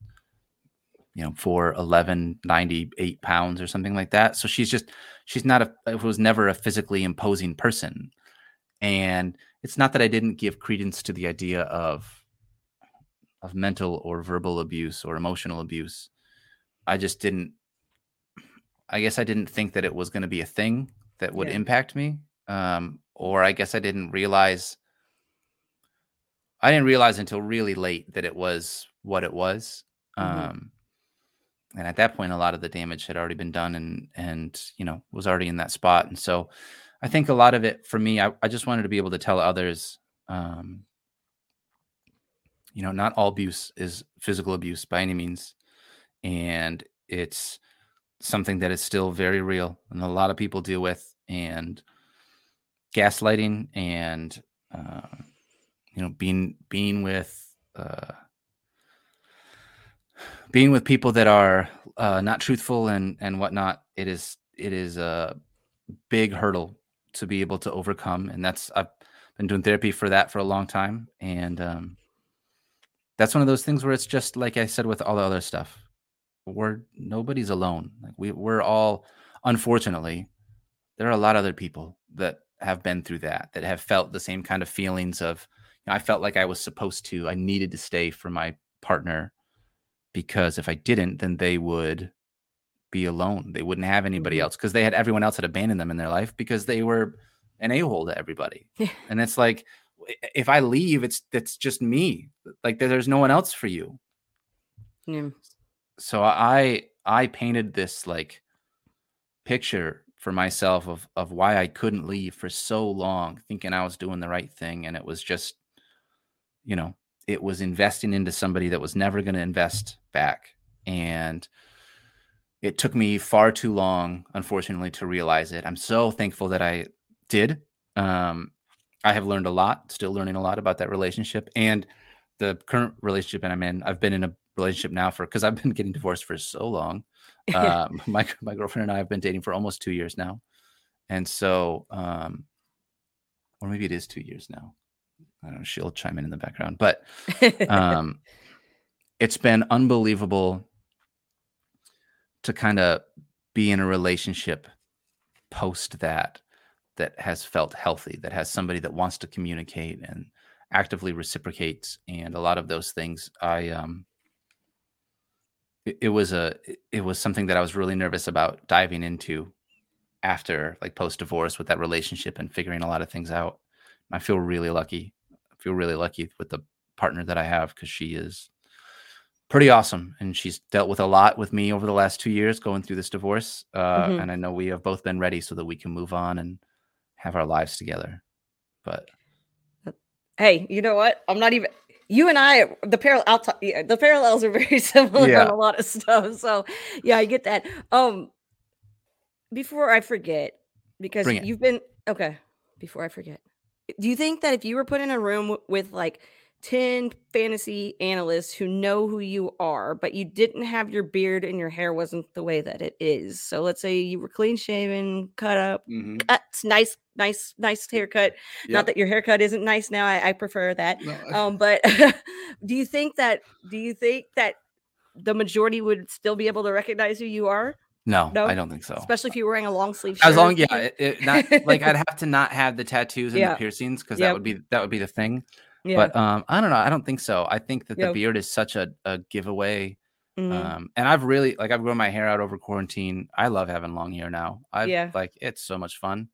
4'11", 98 pounds or something like that. So it was never a physically imposing person. And it's not that I didn't give credence to the idea of mental or verbal abuse or emotional abuse. I guess I didn't think that it was going to be a thing that would impact me. Or I guess I didn't realize until really late that it was what it was. And at that point, a lot of the damage had already been done and was already in that spot. And so I think a lot of it for me, I just wanted to be able to tell others, not all abuse is physical abuse by any means. And it's something that is still very real and a lot of people deal with, and gaslighting and, being with people that are not truthful and whatnot. It is a big hurdle to be able to overcome. And I've been doing therapy for that for a long time. And that's one of those things where it's just like I said with all the other stuff, nobody's alone. Like we're all, unfortunately, there are a lot of other people that have been through that have felt the same kind of feelings of, I felt like I was supposed to, I needed to stay for my partner, because if I didn't, then they would be alone. They wouldn't have anybody else, because everyone else had abandoned them in their life because they were an a-hole to everybody. And it's like, if I leave, it's just me. Like there's no one else for you. Yeah. So I painted this like picture for myself of why I couldn't leave for so long, thinking I was doing the right thing. And it was just, it was investing into somebody that was never going to invest back. And it took me far too long, unfortunately, to realize it. I'm so thankful that I did. I have learned a lot, still learning a lot about that relationship and the current relationship that I'm in. I've been in a relationship now because I've been getting divorced for so long. My girlfriend and I have been dating for almost 2 years now. And so, or maybe it is 2 years now. I don't know, she'll chime in the background, but it's been unbelievable to kind of be in a relationship post that has felt healthy, that has somebody that wants to communicate and actively reciprocates. And a lot of those things, it was something that I was really nervous about diving into after, like, post-divorce with that relationship and figuring a lot of things out. I feel really lucky. I feel really lucky with the partner that I have, because she is pretty awesome. And she's dealt with a lot with me over the last 2 years going through this divorce. And I know we have both been ready so that we can move on and have our lives together. But hey, you know what? I'm not even, you and I, the parallels are very similar on a lot of stuff. So yeah, I get that. Before I forget, because before I forget, do you think that if you were put in a room with like 10 fantasy analysts who know who you are, but you didn't have your beard and your hair wasn't the way that it is? So let's say you were clean shaven, cut up, cuts, nice haircut. Yep. Not that your haircut isn't nice now. I prefer that. No. But do you think that the majority would still be able to recognize who you are? No, I don't think so. Especially if you're wearing a long sleeve shirt. As long, not like I'd have to not have the tattoos and the piercings, because that would be the thing. Yeah. But I don't know. I don't think so. I think that the beard is such a giveaway. And I've really, like, I've grown my hair out over quarantine. I love having long hair now. Like, it's so much fun.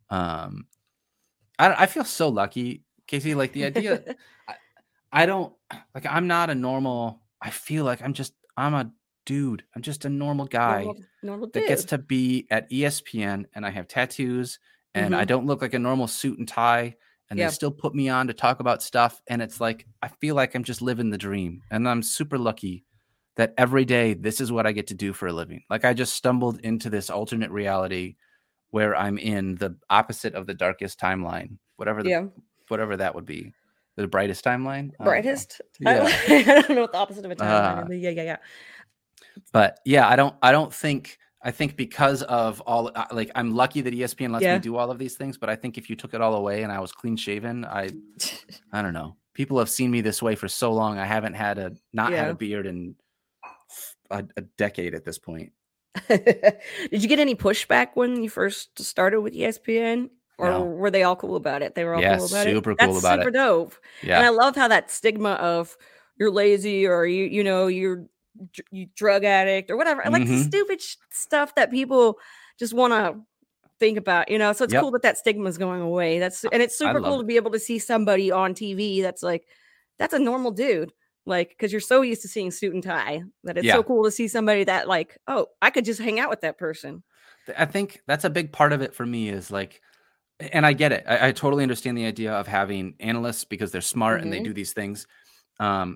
I feel so lucky, Casey. Like, the idea, I don't, like, I'm not a normal, I feel like I'm a dude. I'm just a normal guy normal that gets to be at ESPN, and I have tattoos, and I don't look like a normal suit and tie, and they still put me on to talk about stuff. And it's like, I feel like I'm just living the dream, and I'm super lucky that every day this is what I get to do for a living. Like, I just stumbled into this alternate reality where I'm in the opposite of the darkest timeline, whatever that would be. The brightest timeline. Brightest. I don't know what the opposite of a timeline is. Yeah. But yeah, I think because of all, like, I'm lucky that ESPN lets me do all of these things. But I think if you took it all away and I was clean shaven, I don't know. People have seen me this way for so long. I haven't had had a beard in a decade at this point. Did you get any pushback when you first started with ESPN? Or were they all cool about it? They were all cool about it? Super cool about it. That's super dope. Yeah. And I love how that stigma of you're lazy or you're drug addict or whatever, like the stupid stuff that people just want to think about, so it's cool that stigma is going away. And it's super cool to be able to see somebody on TV that's like, that's a normal dude. Like, because you're so used to seeing suit and tie that it's so cool to see somebody that like, oh, I could just hang out with that person. I think that's a big part of it for me is like, and I get it. I totally understand the idea of having analysts because they're smart and they do these things. I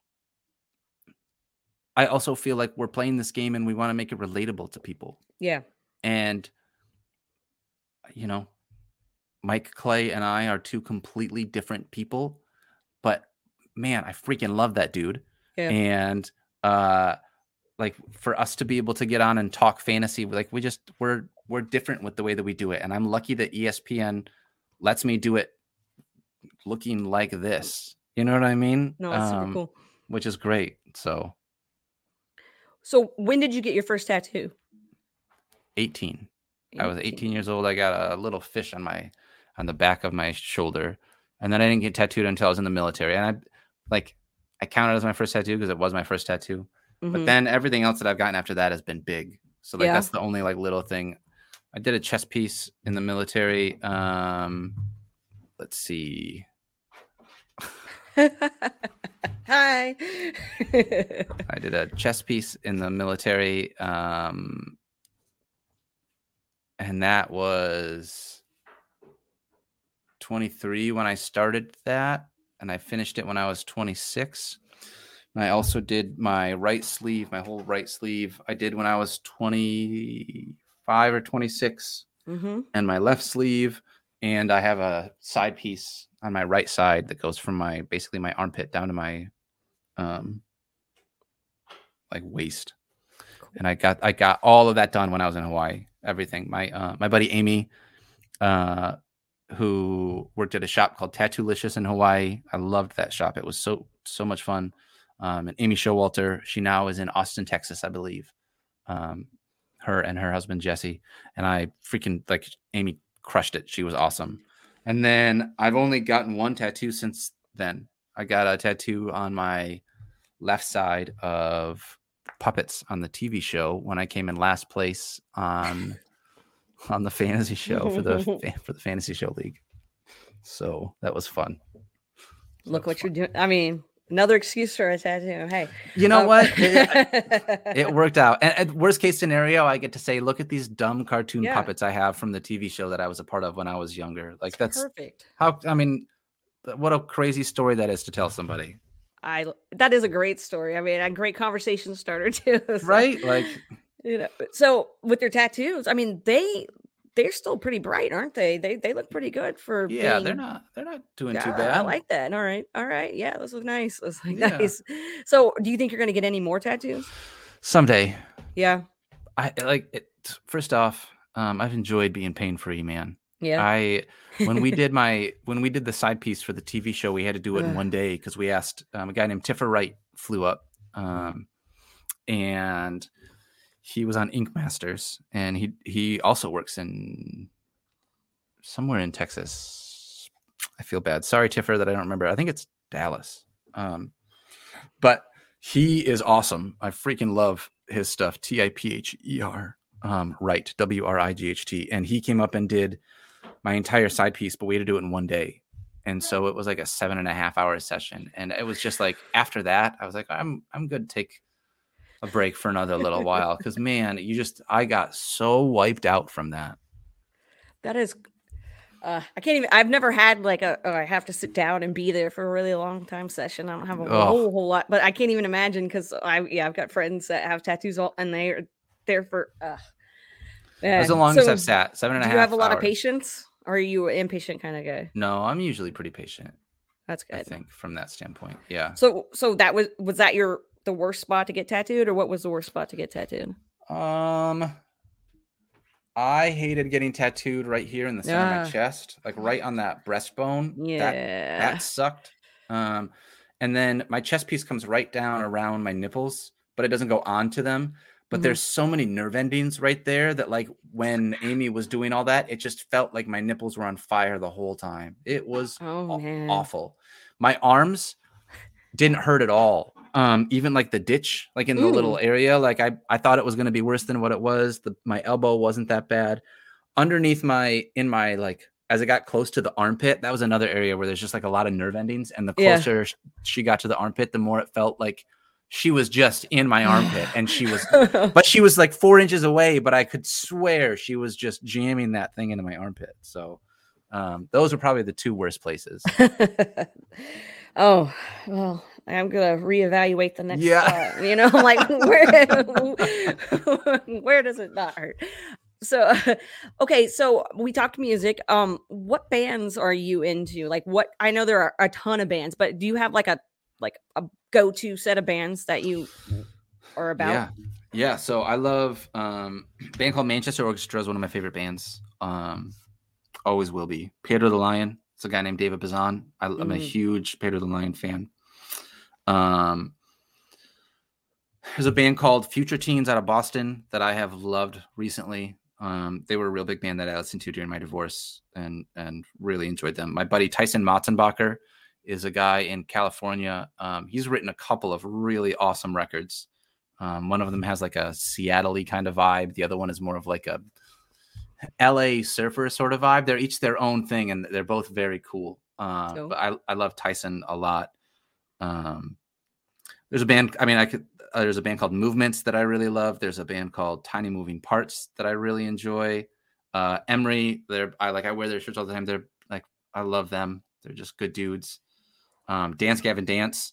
also feel like we're playing this game and we want to make it relatable to people. Yeah. And, you know, Mike Clay and I are two completely different people, but man, I freaking love that dude. Yeah. And, like for us to be able to get on and talk fantasy, like we're different with the way that we do it. And I'm lucky that ESPN lets me do it looking like this. You know what I mean? No, it's super cool. Which is great. So when did you get your first tattoo? 18. I was 18 years old. I got a little fish on the back of my shoulder. And then I didn't get tattooed until I was in the military. And I counted it as my first tattoo because it was my first tattoo. But then everything else that I've gotten after that has been big. So like that's the only like little thing. I did a chest piece in the military. Let's see. Hi. I did a chest piece in the military. And that was 23 when I started that. And I finished it when I was 26. And I also did my right sleeve, my whole right sleeve. I did when I was 25 or 26, and my left sleeve. And I have a side piece on my right side that goes from basically my armpit down to my like waist. Cool. And I got all of that done when I was in Hawaii. Everything. My buddy Amy, who worked at a shop called Tattoolicious in Hawaii. I loved that shop. It was so much fun. And Amy Showalter, she now is in Austin, Texas, I believe. Her and her husband, Jesse. And I freaking like Amy crushed it. She was awesome. And then I've only gotten one tattoo since then. I got a tattoo on my left side of puppets on the TV show when I came in last place on the fantasy show for the fantasy show league. So that was fun. Look what you're doing. I mean, another excuse for a tattoo. Hey, you know what? It worked out. And worst case scenario, I get to say, look at these dumb cartoon puppets I have from the TV show that I was a part of when I was younger. Like that's perfect. What a crazy story that is to tell somebody. That is a great story. I mean, a great conversation starter too. So, right? Like, you know, so with your tattoos, I mean, they're still pretty bright, aren't they? They look pretty good for they're not doing too bad. I like that. All right. Yeah, those look nice. Those look nice. So do you think you're gonna get any more tattoos? Someday. Yeah. I like it. First off, I've enjoyed being pain-free, man. Yeah. When we did the side piece for the TV show, we had to do it in one day because we asked a guy named Tiffer Wright flew up, and he was on Ink Masters, and he also works in somewhere in Texas. I feel bad. Sorry, Tiffer, that I don't remember. I think it's Dallas. But he is awesome. I freaking love his stuff. Tipher, Wright, Wright. And he came up and did my entire side piece, but we had to do it in one day. And so it was like a 7.5 hour session. And it was just like, after that, I was like, I'm good to take a break for another little while. Cause man, I got so wiped out from that. That is, I've never had like I have to sit down and be there for a really long time session. I don't have a whole lot, but I can't even imagine. Cause I've got friends that have tattoos and they're there for, That's the longest I've sat, 7.5 hours. Do you have a lot of patience, or are you an impatient kind of guy? No, I'm usually pretty patient. That's good. I think from that standpoint. Yeah. So that was that the worst spot to get tattooed, or what was the worst spot to get tattooed? I hated getting tattooed right here in the center of my chest, like right on that breastbone. Yeah. That sucked. And then my chest piece comes right down around my nipples, but it doesn't go onto them. But there's so many nerve endings right there that, like, when Amy was doing all that, it just felt like my nipples were on fire the whole time. It was awful. My arms didn't hurt at all. Even like the ditch, like in the little area, like I thought it was going to be worse than what it was. My elbow wasn't that bad. Underneath in my like as it got close to the armpit, that was another area where there's just like a lot of nerve endings. And the closer she got to the armpit, the more it felt like she was just in my armpit. And but she was like 4 inches away, but I could swear she was just jamming that thing into my armpit. So those are probably the 2 worst places. Oh, well, I'm going to reevaluate the next, like where does it not hurt? So, okay. So we talked music. What bands are you into? Like I know there are a ton of bands, but do you have like a go-to set of bands that you are about? Yeah. So I love, a band called Manchester Orchestra is one of my favorite bands. Always will be. Pedro the Lion. It's a guy named David Bazan. I'm a huge Pedro the Lion fan. There's a band called Future Teens out of Boston that I have loved recently. They were a real big band that I listened to during my divorce and really enjoyed them. My buddy Tyson Motzenbacher is a guy in California. He's written a couple of really awesome records. One of them has like a Seattle-y kind of vibe. The other one is more of like a LA surfer sort of vibe. They're each their own thing, and they're both very cool. But I love Tyson a lot. There's a band. There's a band called Movements that I really love. There's a band called Tiny Moving Parts that I really enjoy. Emery, I wear their shirts all the time. They're like, I love them. They're just good dudes. Dance Gavin Dance.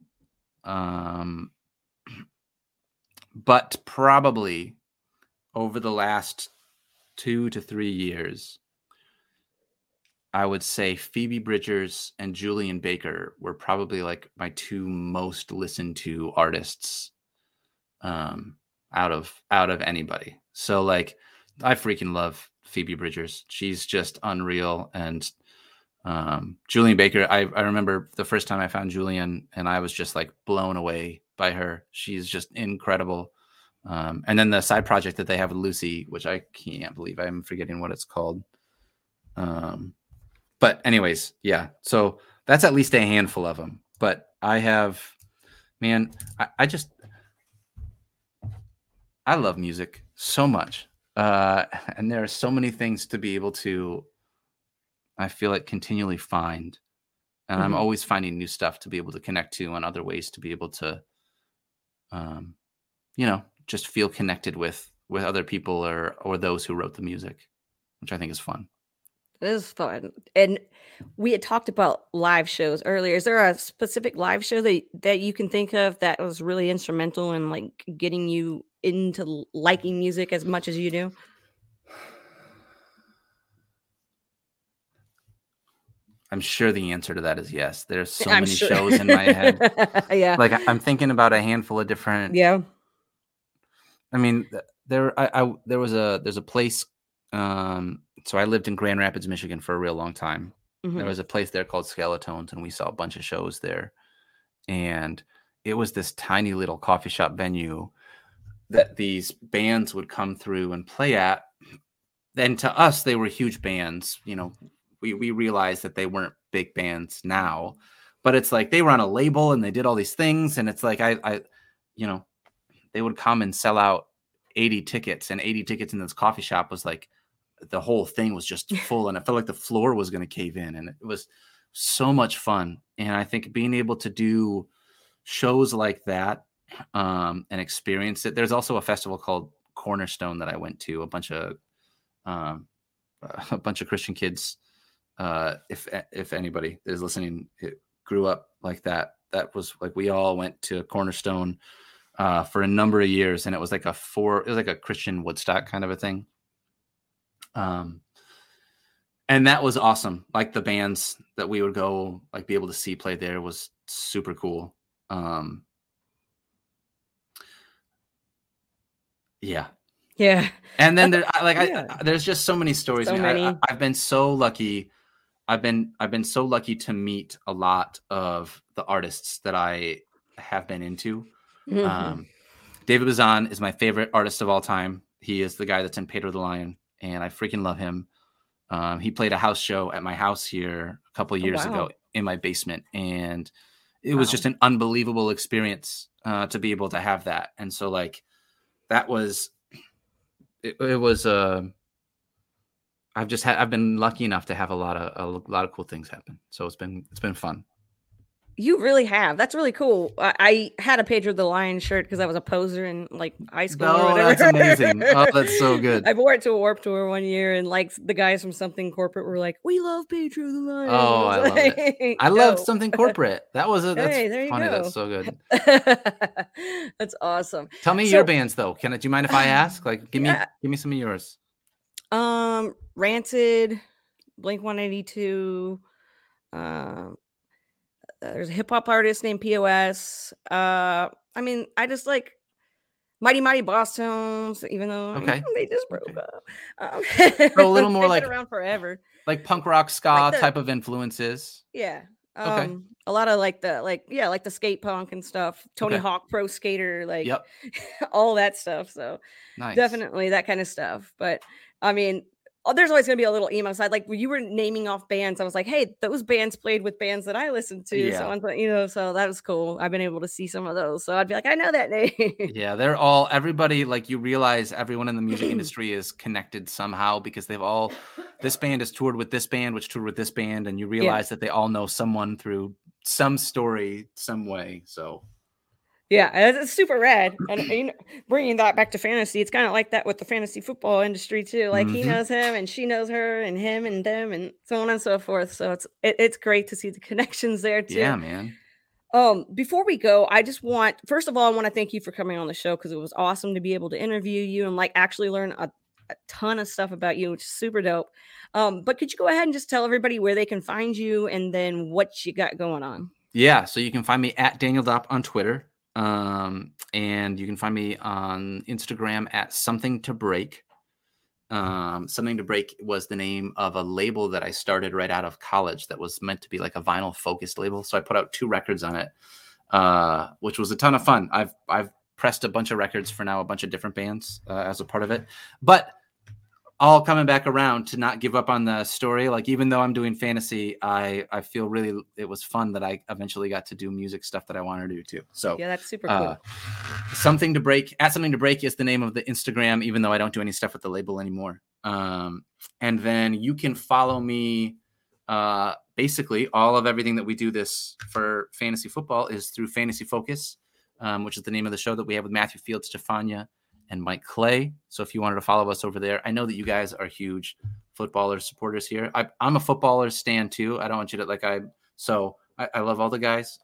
But probably over the last 2 to 3 years, I would say Phoebe Bridgers and Julian Baker were probably like my 2 most listened to artists out of anybody. So like I freaking love Phoebe Bridgers. She's just unreal. And Julian Baker, I remember the first time I found Julian and I was just like blown away by her. She's just incredible. And then the side project that they have with Lucy, which I can't believe I'm forgetting what it's called. But anyways, yeah. So that's at least a handful of them. But I have, man, I love music so much. And there are so many things to be able to, I feel like, continually find. And I'm always finding new stuff to be able to connect to and other ways to be able to, just feel connected with other people or those who wrote the music, which I think is fun. It is fun. And we had talked about live shows earlier. Is there a specific live show that you can think of that was really instrumental in like getting you into liking music as much as you do? I'm sure the answer to that is yes. There's so many shows in my head. Yeah. Like I'm thinking about a handful of different. Yeah. I mean, there's a place. So I lived in Grand Rapids, Michigan for a real long time. There was a place there called Skeletones, and we saw a bunch of shows there. And it was this tiny little coffee shop venue that these bands would come through and play at. Then to us, they were huge bands. You know, we realized that they weren't big bands now, but it's like they were on a label and they did all these things. And it's like, they would come and sell out 80 tickets, and 80 tickets in this coffee shop was like, the whole thing was just full, and it felt like the floor was going to cave in, and it was so much fun. And I think being able to do shows like that and experience it. There's also a festival called Cornerstone that I went to. A bunch of Christian kids, if anybody is listening, it grew up like that. That was like we all went to Cornerstone for a number of years, and it was like a Christian Woodstock kind of a thing. And that was awesome. Like the bands that we would go like be able to see play there was super cool. Yeah. And then there's just so many stories. I've been so lucky. I've been so lucky to meet a lot of the artists that I have been into. David Bazan is my favorite artist of all time. He is the guy that's in Pedro the Lion, and I freaking love him. He played a house show at my house here a couple of years ago in my basement, and it was just an unbelievable experience to be able to have that. And so like that was it was I've been lucky enough to have a lot of cool things happen. So it's been fun. You really have. That's really cool. I had a Pedro the Lion shirt because I was a poser in like high school or whatever. That's amazing. Oh, that's so good. I wore it to a Warped Tour one year, and like the guys from Something Corporate were like, "We love Pedro the Lion." Oh, I love it. I loved Something Corporate. That's funny. Go. That's so good. That's awesome. Tell me your bands though. Do you mind if I ask? Like, give me some of yours. Rancid, Blink-182. There's a hip hop artist named POS. I mean, I just like Mighty Mighty Boss Tones, even though they just broke up. So a little more like around forever, like punk rock ska type of influences. Yeah. A lot of like the skate punk and stuff. Tony Hawk Pro Skater, all that stuff. So definitely that kind of stuff. But I mean, there's always going to be a little emo side. Like when you were naming off bands, I was like, hey, those bands played with bands that I listened to. Yeah. So that was cool. I've been able to see some of those. So I'd be like, I know that name. Yeah, everybody, like you realize everyone in the music industry is connected somehow because this band has toured with this band, which toured with this band. And you realize that they all know someone through some story, some way. So. Yeah, it's super rad. And bringing that back to fantasy, it's kind of like that with the fantasy football industry too. Like he knows him and she knows her and him and them and so on and so forth. So it's great to see the connections there too. Yeah, man. Before we go, first of all, I want to thank you for coming on the show because it was awesome to be able to interview you and like actually learn a ton of stuff about you, which is super dope. But could you go ahead and just tell everybody where they can find you and then what you got going on? Yeah, so you can find me at Daniel Dopp on Twitter. And you can find me on Instagram at Something to Break. Something to Break was the name of a label that I started right out of college that was meant to be like a vinyl focused label. So I put out 2 records on it, which was a ton of fun. I've pressed a bunch of records for now, a bunch of different bands as a part of it, but all coming back around to not give up on the story. Like, even though I'm doing fantasy, I feel really, it was fun that I eventually got to do music stuff that I want to do too. So yeah, that's super cool. Something to Break is the name of the Instagram, even though I don't do any stuff with the label anymore. And then you can follow me. Basically all of everything that we do this for fantasy football is through Fantasy Focus, which is the name of the show that we have with Matthew Field, Stefania, and Mike Clay. So if you wanted to follow us over there, I know that you guys are huge footballer supporters here. I'm a footballer stan too. I don't want you to I love all the guys.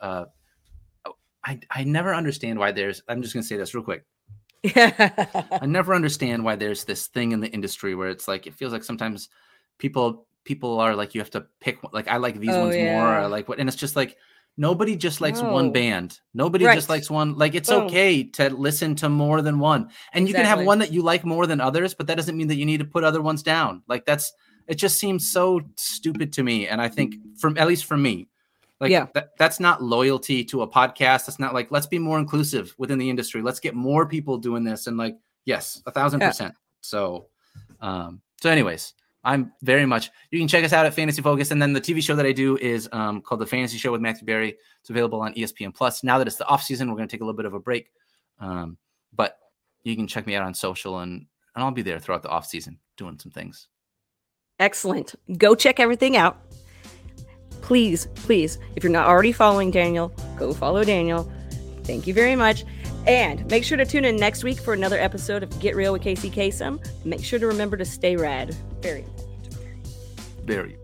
I never understand why I'm just going to say this real quick. I never understand why there's this thing in the industry where it's like, it feels like sometimes people are like, you have to pick, like, I like these ones more, or like what, and it's just like, nobody just likes one band. Nobody just likes one. Like, it's okay to listen to more than one. And you can have one that you like more than others, but that doesn't mean that you need to put other ones down. Like, it just seems so stupid to me. And I think at least for me, like that's not loyalty to a podcast. That's not like, let's be more inclusive within the industry. Let's get more people doing this. And like, yes, 1,000%. So anyways, I'm very much, you can check us out at Fantasy Focus. And then the TV show that I do is called The Fantasy Show with Matthew Berry. It's available on ESPN Plus. Now that it's the off season, we're going to take a little bit of a break. But you can check me out on social and I'll be there throughout the off season doing some things. Excellent. Go check everything out. Please, if you're not already following Daniel, go follow Daniel. Thank you very much. And make sure to tune in next week for another episode of Get Real with Casey Kasem. Make sure to remember to stay rad. Very important. Very.